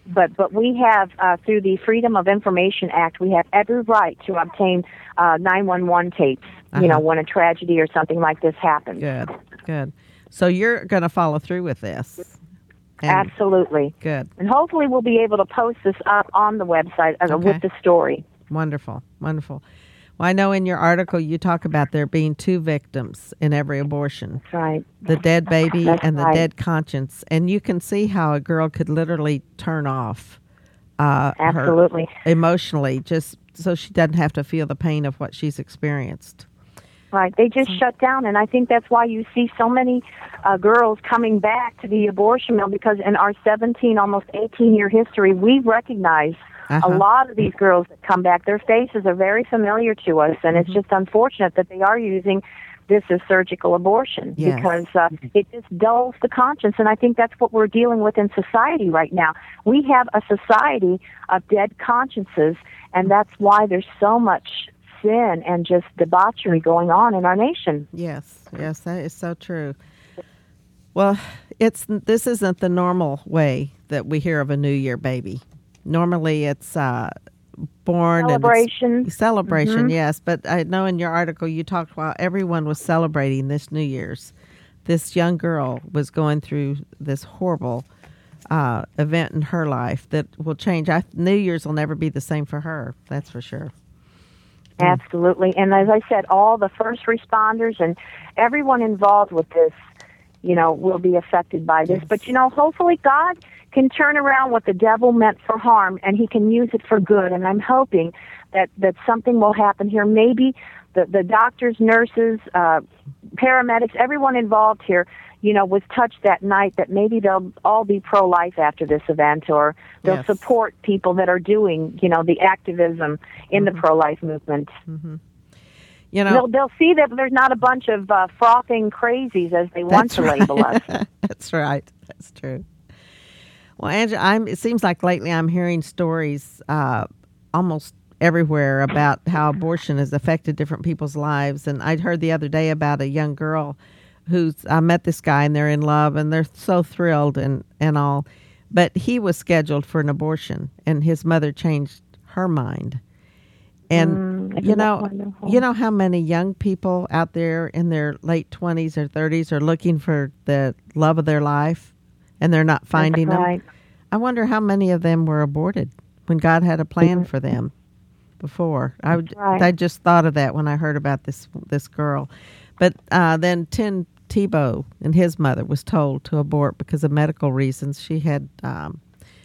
but but we have uh, through the Freedom of Information Act, we have every right to obtain uh, nine one one tapes. Uh-huh. You know, when a tragedy or something like this happens. Good, good. So you're going to follow through with this. And Absolutely. Good. And hopefully we'll be able to post this up on the website uh, Okay. with the story. Wonderful, wonderful. Well, I know in your article you talk about there being two victims in every abortion. That's right. The dead baby That's and the right. dead conscience. And you can see how a girl could literally turn off uh, Absolutely. her emotionally just so she doesn't have to feel the pain of what she's experienced. Right. They just shut down, and I think that's why you see so many uh, girls coming back to the abortion mill, because in our seventeen, almost eighteen-year history, we recognize Uh-huh. a lot of these girls that come back. Their faces are very familiar to us, and it's just unfortunate that they are using this as surgical abortion Yes. because uh, it just dulls the conscience, and I think that's what we're dealing with in society right now. We have a society of dead consciences, and that's why there's so much sin and just debauchery going on in our nation. Yes, yes, that is so true. Well, it's this isn't the normal way that we hear of a New Year baby. Normally, it's uh, born Celebration. and it's celebration. Mhm. Yes, but I know in your article you talked while everyone was celebrating this New Year's. This young girl was going through this horrible uh, event in her life that will change. I, New Year's will never be the same for her. That's for sure. Absolutely. And as I said, all the first responders and everyone involved with this, you know, will be affected by this. Yes. But, you know, hopefully God can turn around what the devil meant for harm, and he can use it for good. And I'm hoping that, that something will happen here. Maybe the, the doctors, nurses, uh, paramedics, everyone involved here, you know, was touched that night, that maybe they'll all be pro-life after this event, or they'll Yes. support people that are doing, you know, the activism in the pro-life movement. You know, They'll, they'll see that there's not a bunch of uh, frothing crazies as they want That's to right. label us. That's right. That's true. Well, Angela, I'm, it seems like lately I'm hearing stories uh, almost everywhere about how abortion has affected different people's lives. And I heard the other day about a young girl who's, I met this guy and they're in love and they're so thrilled and, and all. But he was scheduled for an abortion and his mother changed her mind. And Mm, you isn't that know, wonderful? you know how many young people out there in their late twenties or thirties are looking for the love of their life, and they're not finding That's right. them. I wonder how many of them were aborted when God had a plan for them before. I would, right. I just thought of that when I heard about this this girl. But uh, then Tim Tebow and his mother was told to abort because of medical reasons. She had. Um,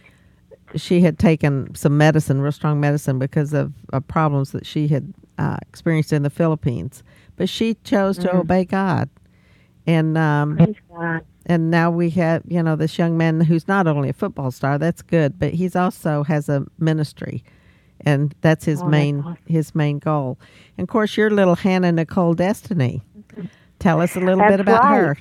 She had taken some medicine, real strong medicine, because of uh, problems that she had uh, experienced in the Philippines. But she chose to Mm. obey God, and um, Praise God. and now we have, you know, this young man who's not only a football star. That's good, but he's also has a ministry, and that's his Oh, that's main awesome. his main goal. And of course, your little Hannah Nicole Destiny. Tell us a little That's bit about right. her.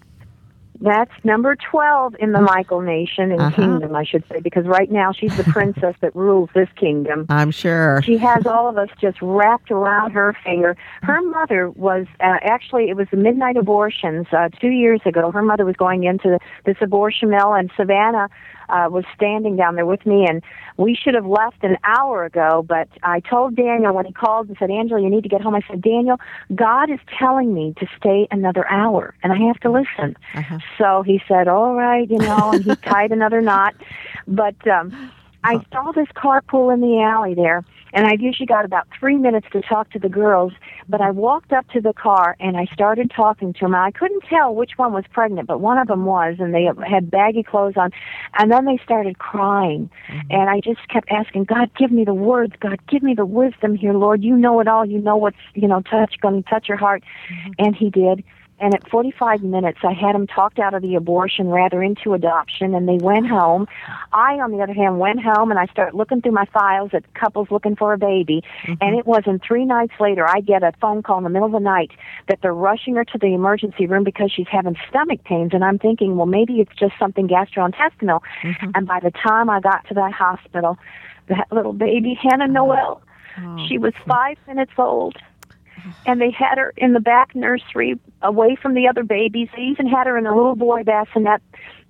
That's number twelve in the Michael Nation and Uh-huh. Kingdom, I should say, because right now she's the princess that rules this kingdom. I'm sure. She has all of us just wrapped around her finger. Her mother was, uh, actually, it was the midnight abortions uh, two years ago. Her mother was going into this abortion mill, and Savannah uh, was standing down there with me, and we should have left an hour ago, but I told Daniel when he called and said, Angela, you need to get home. I said, Daniel, God is telling me to stay another hour, and I have to listen. Uh-huh. So he said, all right, you know, and he tied another knot. But um, I saw this carpool in the alley there, and I've usually got about three minutes to talk to the girls, but I walked up to the car, and I started talking to them. And I couldn't tell which one was pregnant, but one of them was, and they had baggy clothes on. And then they started crying, Mm-hmm. and I just kept asking, God, give me the words. God, give me the wisdom here, Lord. You know it all. You know what's, you know, touch, going to touch your heart. Mm-hmm. And he did. And at forty-five minutes, I had them talked out of the abortion, rather into adoption, and they went home. I, on the other hand, went home, and I started looking through my files at couples looking for a baby. Mm-hmm. And it wasn't three nights later, I get a phone call in the middle of the night that they're rushing her to the emergency room because she's having stomach pains. And I'm thinking, well, maybe it's just something gastrointestinal. Mm-hmm. And by the time I got to that hospital, that little baby, Hannah Noel, Oh. she was five minutes old. And they had her in the back nursery away from the other babies. They even had her in a little boy bassinet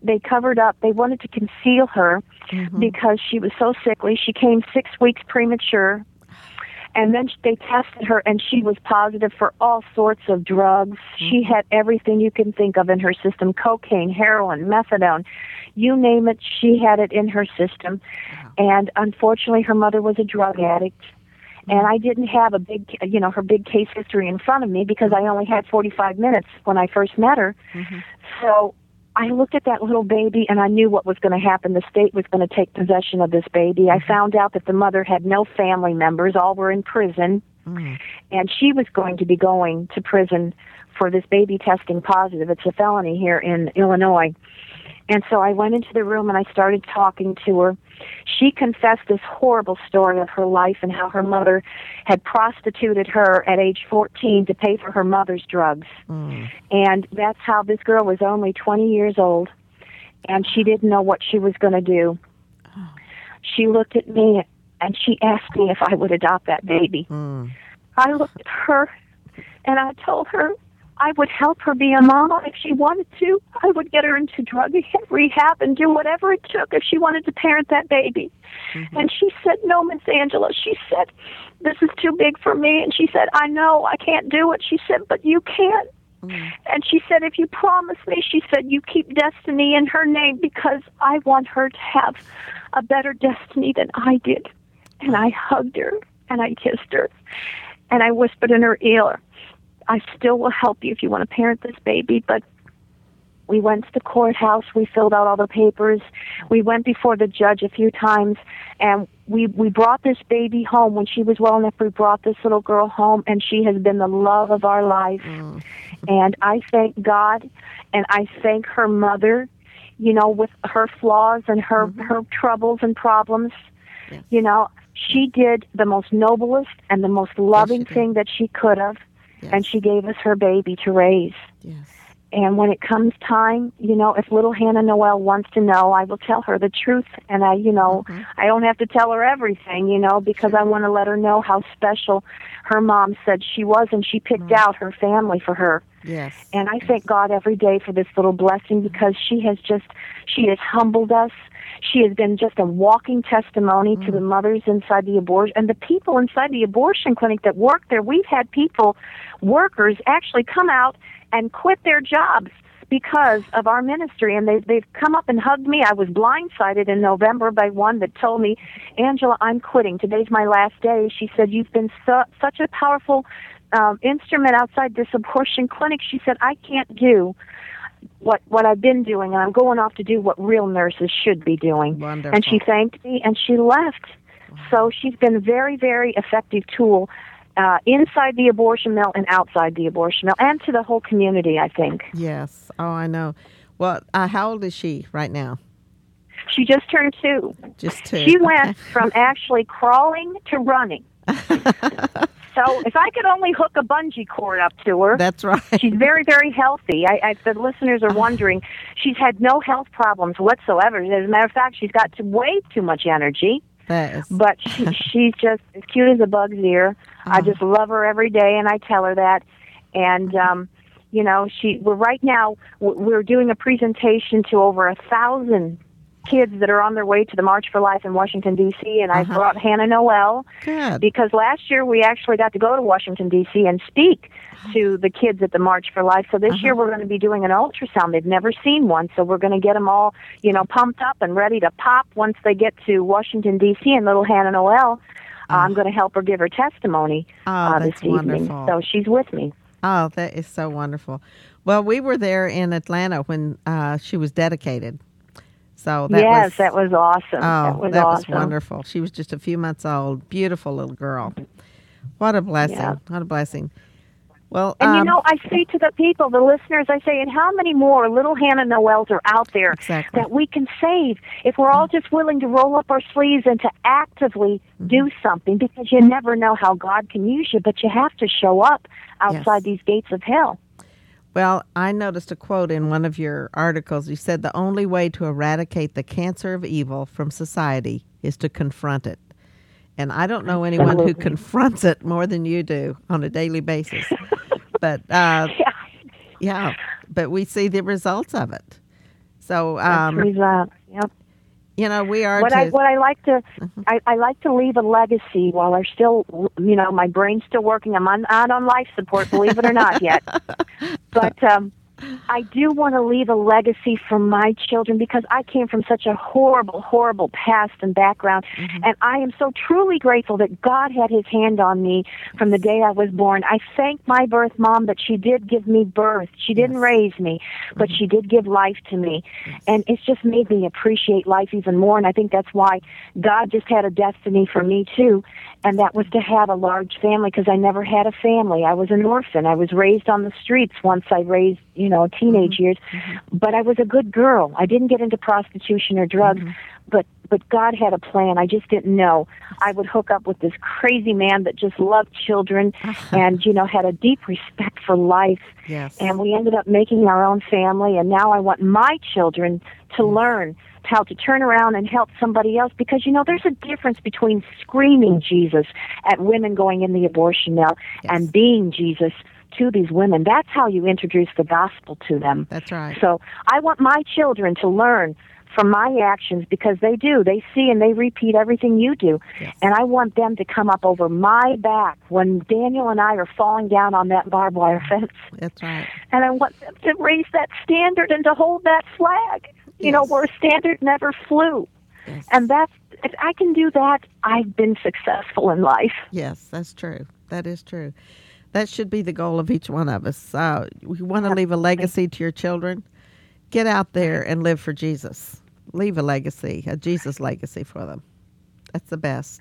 they covered up. They wanted to conceal her Mm-hmm. because she was so sickly. She came six weeks premature. And then they tested her, and she was positive for all sorts of drugs. Mm-hmm. She had everything you can think of in her system: cocaine, heroin, methadone, you name it, she had it in her system. Wow. And unfortunately, her mother was a drug addict. Mm-hmm. And I didn't have a big, you know, her big case history in front of me because I only had forty-five minutes when I first met her. Mm-hmm. So I looked at that little baby, and I knew what was going to happen. The state was going to take possession of this baby. I found out that the mother had no family members. All were in prison. Mm. And she was going to be going to prison for this baby testing positive. It's a felony here in Illinois. And so I went into the room, and I started talking to her. She confessed this horrible story of her life and how her mother had prostituted her at age fourteen to pay for her mother's drugs. Mm. And that's how this girl was only twenty years old, and she didn't know what she was going to do. She looked at me, and she asked me if I would adopt that baby. Mm. I looked at her, and I told her I would help her be a mama if she wanted to. I would get her into drug rehab and do whatever it took if she wanted to parent that baby. Mm-hmm. And she said, no, Miss Angela. She said, this is too big for me. And she said, I know, I can't do it. She said, but you can. Mm-hmm. And she said, if you promise me, she said, you keep destiny in her name because I want her to have a better destiny than I did. And I hugged her, and I kissed her, and I whispered in her ear, I still will help you if you want to parent this baby. But we went to the courthouse. We filled out all the papers. We went before the judge a few times, and we we brought this baby home. When she was well enough, we brought this little girl home, and she has been the love of our life. Mm. And I thank God, and I thank her mother, you know, with her flaws and her, mm-hmm. her troubles and problems. Yes. You know, she did the most noblest and the most loving yes, thing that she could have. Yes. And she gave us her baby to raise. Yes. And when it comes time, you know, if little Hannah Noel wants to know, I will tell her the truth. And I, you know, mm-hmm. I don't have to tell her everything, you know, because sure. I want to let her know how special her mom said she was, and she picked mm-hmm. out her family for her. Yes. And I yes. thank God every day for this little blessing because she has just, she has humbled us. She has been just a walking testimony mm. to the mothers inside the abortion and the people inside the abortion clinic that work there. We've had people, workers, actually come out and quit their jobs because of our ministry, and they, they've come up and hugged me. I was blindsided in November by one that told me, Angela, I'm quitting. Today's my last day. She said, you've been su- such a powerful um, instrument outside this abortion clinic. She said, I can't do what what I've been doing, and I'm going off to do what real nurses should be doing. Wonderful. And she thanked me, and she left. Wow. So she's been a very, very effective tool uh, inside the abortion mill and outside the abortion mill, and to the whole community, I think. Yes. Oh, I know. Well, uh, how old is she right now? She just turned two. Just two. She went from actually crawling to running. So if I could only hook a bungee cord up to her. That's right. She's very, very healthy. I, I, the listeners are wondering, she's had no health problems whatsoever. As a matter of fact, she's got to way too much energy. That is. But she, she's just as cute as a bug's ear. Oh. I just love her every day, and I tell her that. And, um, you know, she. We're right now, we're doing a presentation to over a thousand kids that are on their way to the March for Life in Washington, D C, and uh-huh. I brought Hannah Noel. Good. Because last year we actually got to go to Washington, D C and speak to the kids at the March for Life. So this uh-huh. year we're going to be doing an ultrasound. They've never seen one, so we're going to get them all, you know, pumped up and ready to pop once they get to Washington, D C, and little Hannah Noel. Uh, I'm going to help her give her testimony oh, uh, this that's evening. Wonderful. So she's with me. Oh, that is so wonderful. Well, we were there in Atlanta when uh, she was dedicated. So that yes, was, that was awesome. Oh, that was that awesome. was wonderful. She was just a few months old. Beautiful little girl. What a blessing. Yeah. What a blessing. Well, and um, you know, I say to the people, the listeners, I say, and how many more little Hannah Noels are out there exactly. that we can save if we're all just willing to roll up our sleeves and to actively mm-hmm. do something, because you never know how God can use you, but you have to show up outside yes. these gates of hell. Well, I noticed a quote in one of your articles. You said the only way to eradicate the cancer of evil from society is to confront it. And I don't know anyone who confronts it more than you do on a daily basis. But, uh, yeah. yeah, but we see the results of it. So, That's um, true that. Yep. you know, we are What to, I what I like to I, I like to leave a legacy while I'm still, you know, my brain's still working. I'm on, not on life support, believe it or not, yet. But um, I do want to leave a legacy for my children because I came from such a horrible, horrible past and background. Mm-hmm. And I am so truly grateful that God had his hand on me from the day I was born. I thank my birth mom that she did give me birth. She didn't yes. raise me, but mm-hmm. she did give life to me. Yes. And it's just made me appreciate life even more. And I think that's why God just had a destiny for me, too. And that was to have a large family because I never had a family. I was an orphan. I was raised on the streets once I raised, you know, teenage mm-hmm. years. Mm-hmm. But I was a good girl. I didn't get into prostitution or drugs. Mm-hmm. But but God had a plan. I just didn't know. I would hook up with this crazy man that just loved children and, you know, had a deep respect for life. Yes. And we ended up making our own family. And now I want my children to yes. learn how to turn around and help somebody else because, you know, there's a difference between screaming Jesus at women going in the abortion mill yes. and being Jesus to these women. That's how you introduce the gospel to them. That's right. So I want my children to learn from my actions because they do. They see and they repeat everything you do. Yes. And I want them to come up over my back when Daniel and I are falling down on that barbed wire fence. That's right. And I want them to raise that standard and to hold that flag, you yes. know, where a standard never flew. Yes. And that's, if I can do that, I've been successful in life. Yes, that's true. That is true. That should be the goal of each one of us. Uh, you want to leave a legacy to your children? Get out there and live for Jesus. Leave a legacy, a Jesus legacy for them. That's the best.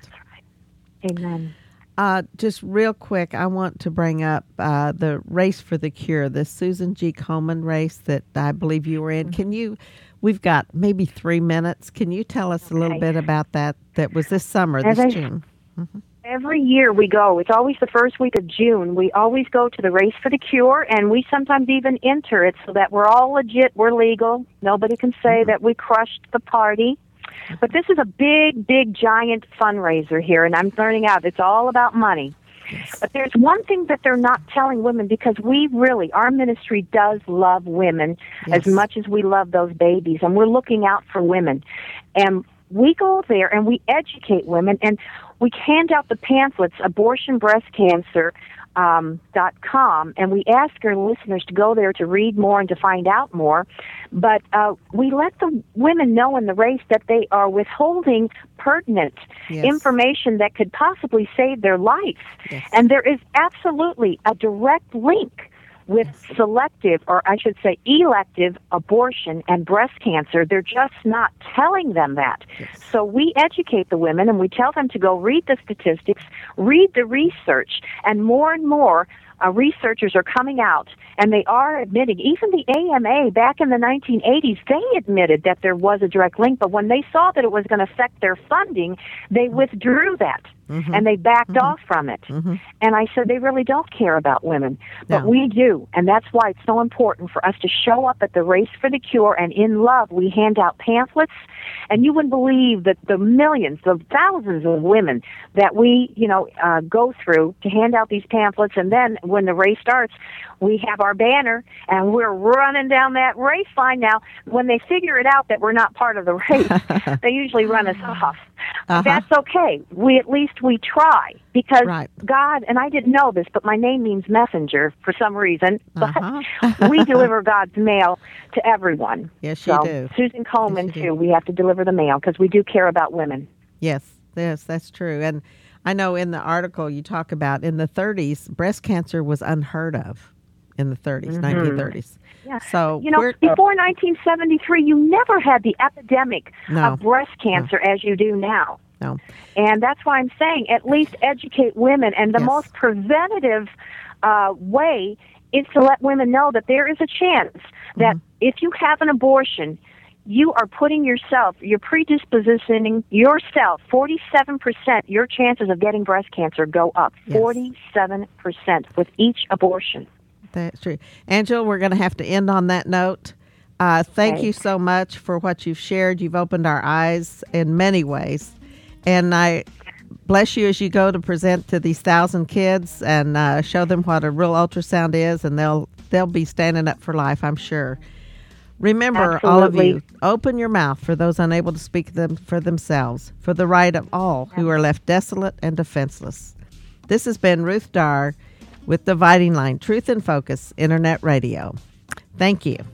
Amen. Uh, just real quick, I want to bring up uh, the Race for the Cure, the Susan G. Komen race that I believe you were in. Mm-hmm. Can you, we've got maybe three minutes. Can you tell us okay. a little bit about that? That was this summer, As this I, June. Mm-hmm. Every year we go. It's always the first week of June. We always go to the Race for the Cure, and we sometimes even enter it so that we're all legit, we're legal. Nobody can say mm-hmm. that we crushed the party. But this is a big, big, giant fundraiser here, and I'm learning out it's all about money. Yes. But there's one thing that they're not telling women because we really, our ministry does love women yes. as much as we love those babies, and we're looking out for women. And we go there and we educate women, and we hand out the pamphlets, abortion breast cancer um, dot com, and we ask our listeners to go there to read more and to find out more. But uh, we let the women know in the race that they are withholding pertinent yes. information that could possibly save their life. Yes. And there is absolutely a direct link with yes. selective, or I should say elective, abortion and breast cancer. They're just not telling them that. Yes. So we educate the women and we tell them to go read the statistics, read the research, and more and more uh, researchers are coming out and they are admitting, even the A M A back in the nineteen eighties, they admitted that there was a direct link, but when they saw that it was going to affect their funding, they withdrew that. Mm-hmm. And they backed mm-hmm. off from it. Mm-hmm. And I said, they really don't care about women. But no. we do. And that's why it's so important for us to show up at the Race for the Cure. And in love, we hand out pamphlets. And you wouldn't believe that the millions, the thousands of women that we, you know, uh, go through to hand out these pamphlets. And then when the race starts, we have our banner, and we're running down that race line. Now, when they figure it out that we're not part of the race, they usually run us off. Uh-huh. That's okay. We at least we try because right. God, and I didn't know this, but my name means messenger for some reason. Uh-huh. But we deliver God's mail to everyone. Yes, so, you do. Susan Komen, yes, too. Do. We have to deliver the mail because we do care about women. Yes, yes, that's true. And I know in the article you talk about in the thirties, breast cancer was unheard of. In the thirties, mm-hmm. nineteen thirties. Yeah. So you know, before nineteen seventy-three, you never had the epidemic no. of breast cancer no. as you do now. No. And that's why I'm saying at least educate women. And the yes. most preventative uh, way is to let women know that there is a chance that mm-hmm. if you have an abortion, you are putting yourself, you're predispositioning yourself, forty-seven percent, your chances of getting breast cancer go up, yes. forty-seven percent with each abortion. That's true. Angela, we're going to have to end on that note. Uh, thank okay. you so much for what you've shared. You've opened our eyes in many ways. And I bless you as you go to present to these thousand kids and uh, show them what a real ultrasound is, and they'll they'll be standing up for life, I'm sure. Remember, all of Absolutely. you, open your mouth for those unable to speak them for themselves, for the right of all who are left desolate and defenseless. This has been Ruth Dar with Dividing Line, Truth in Focus Internet Radio. Thank you.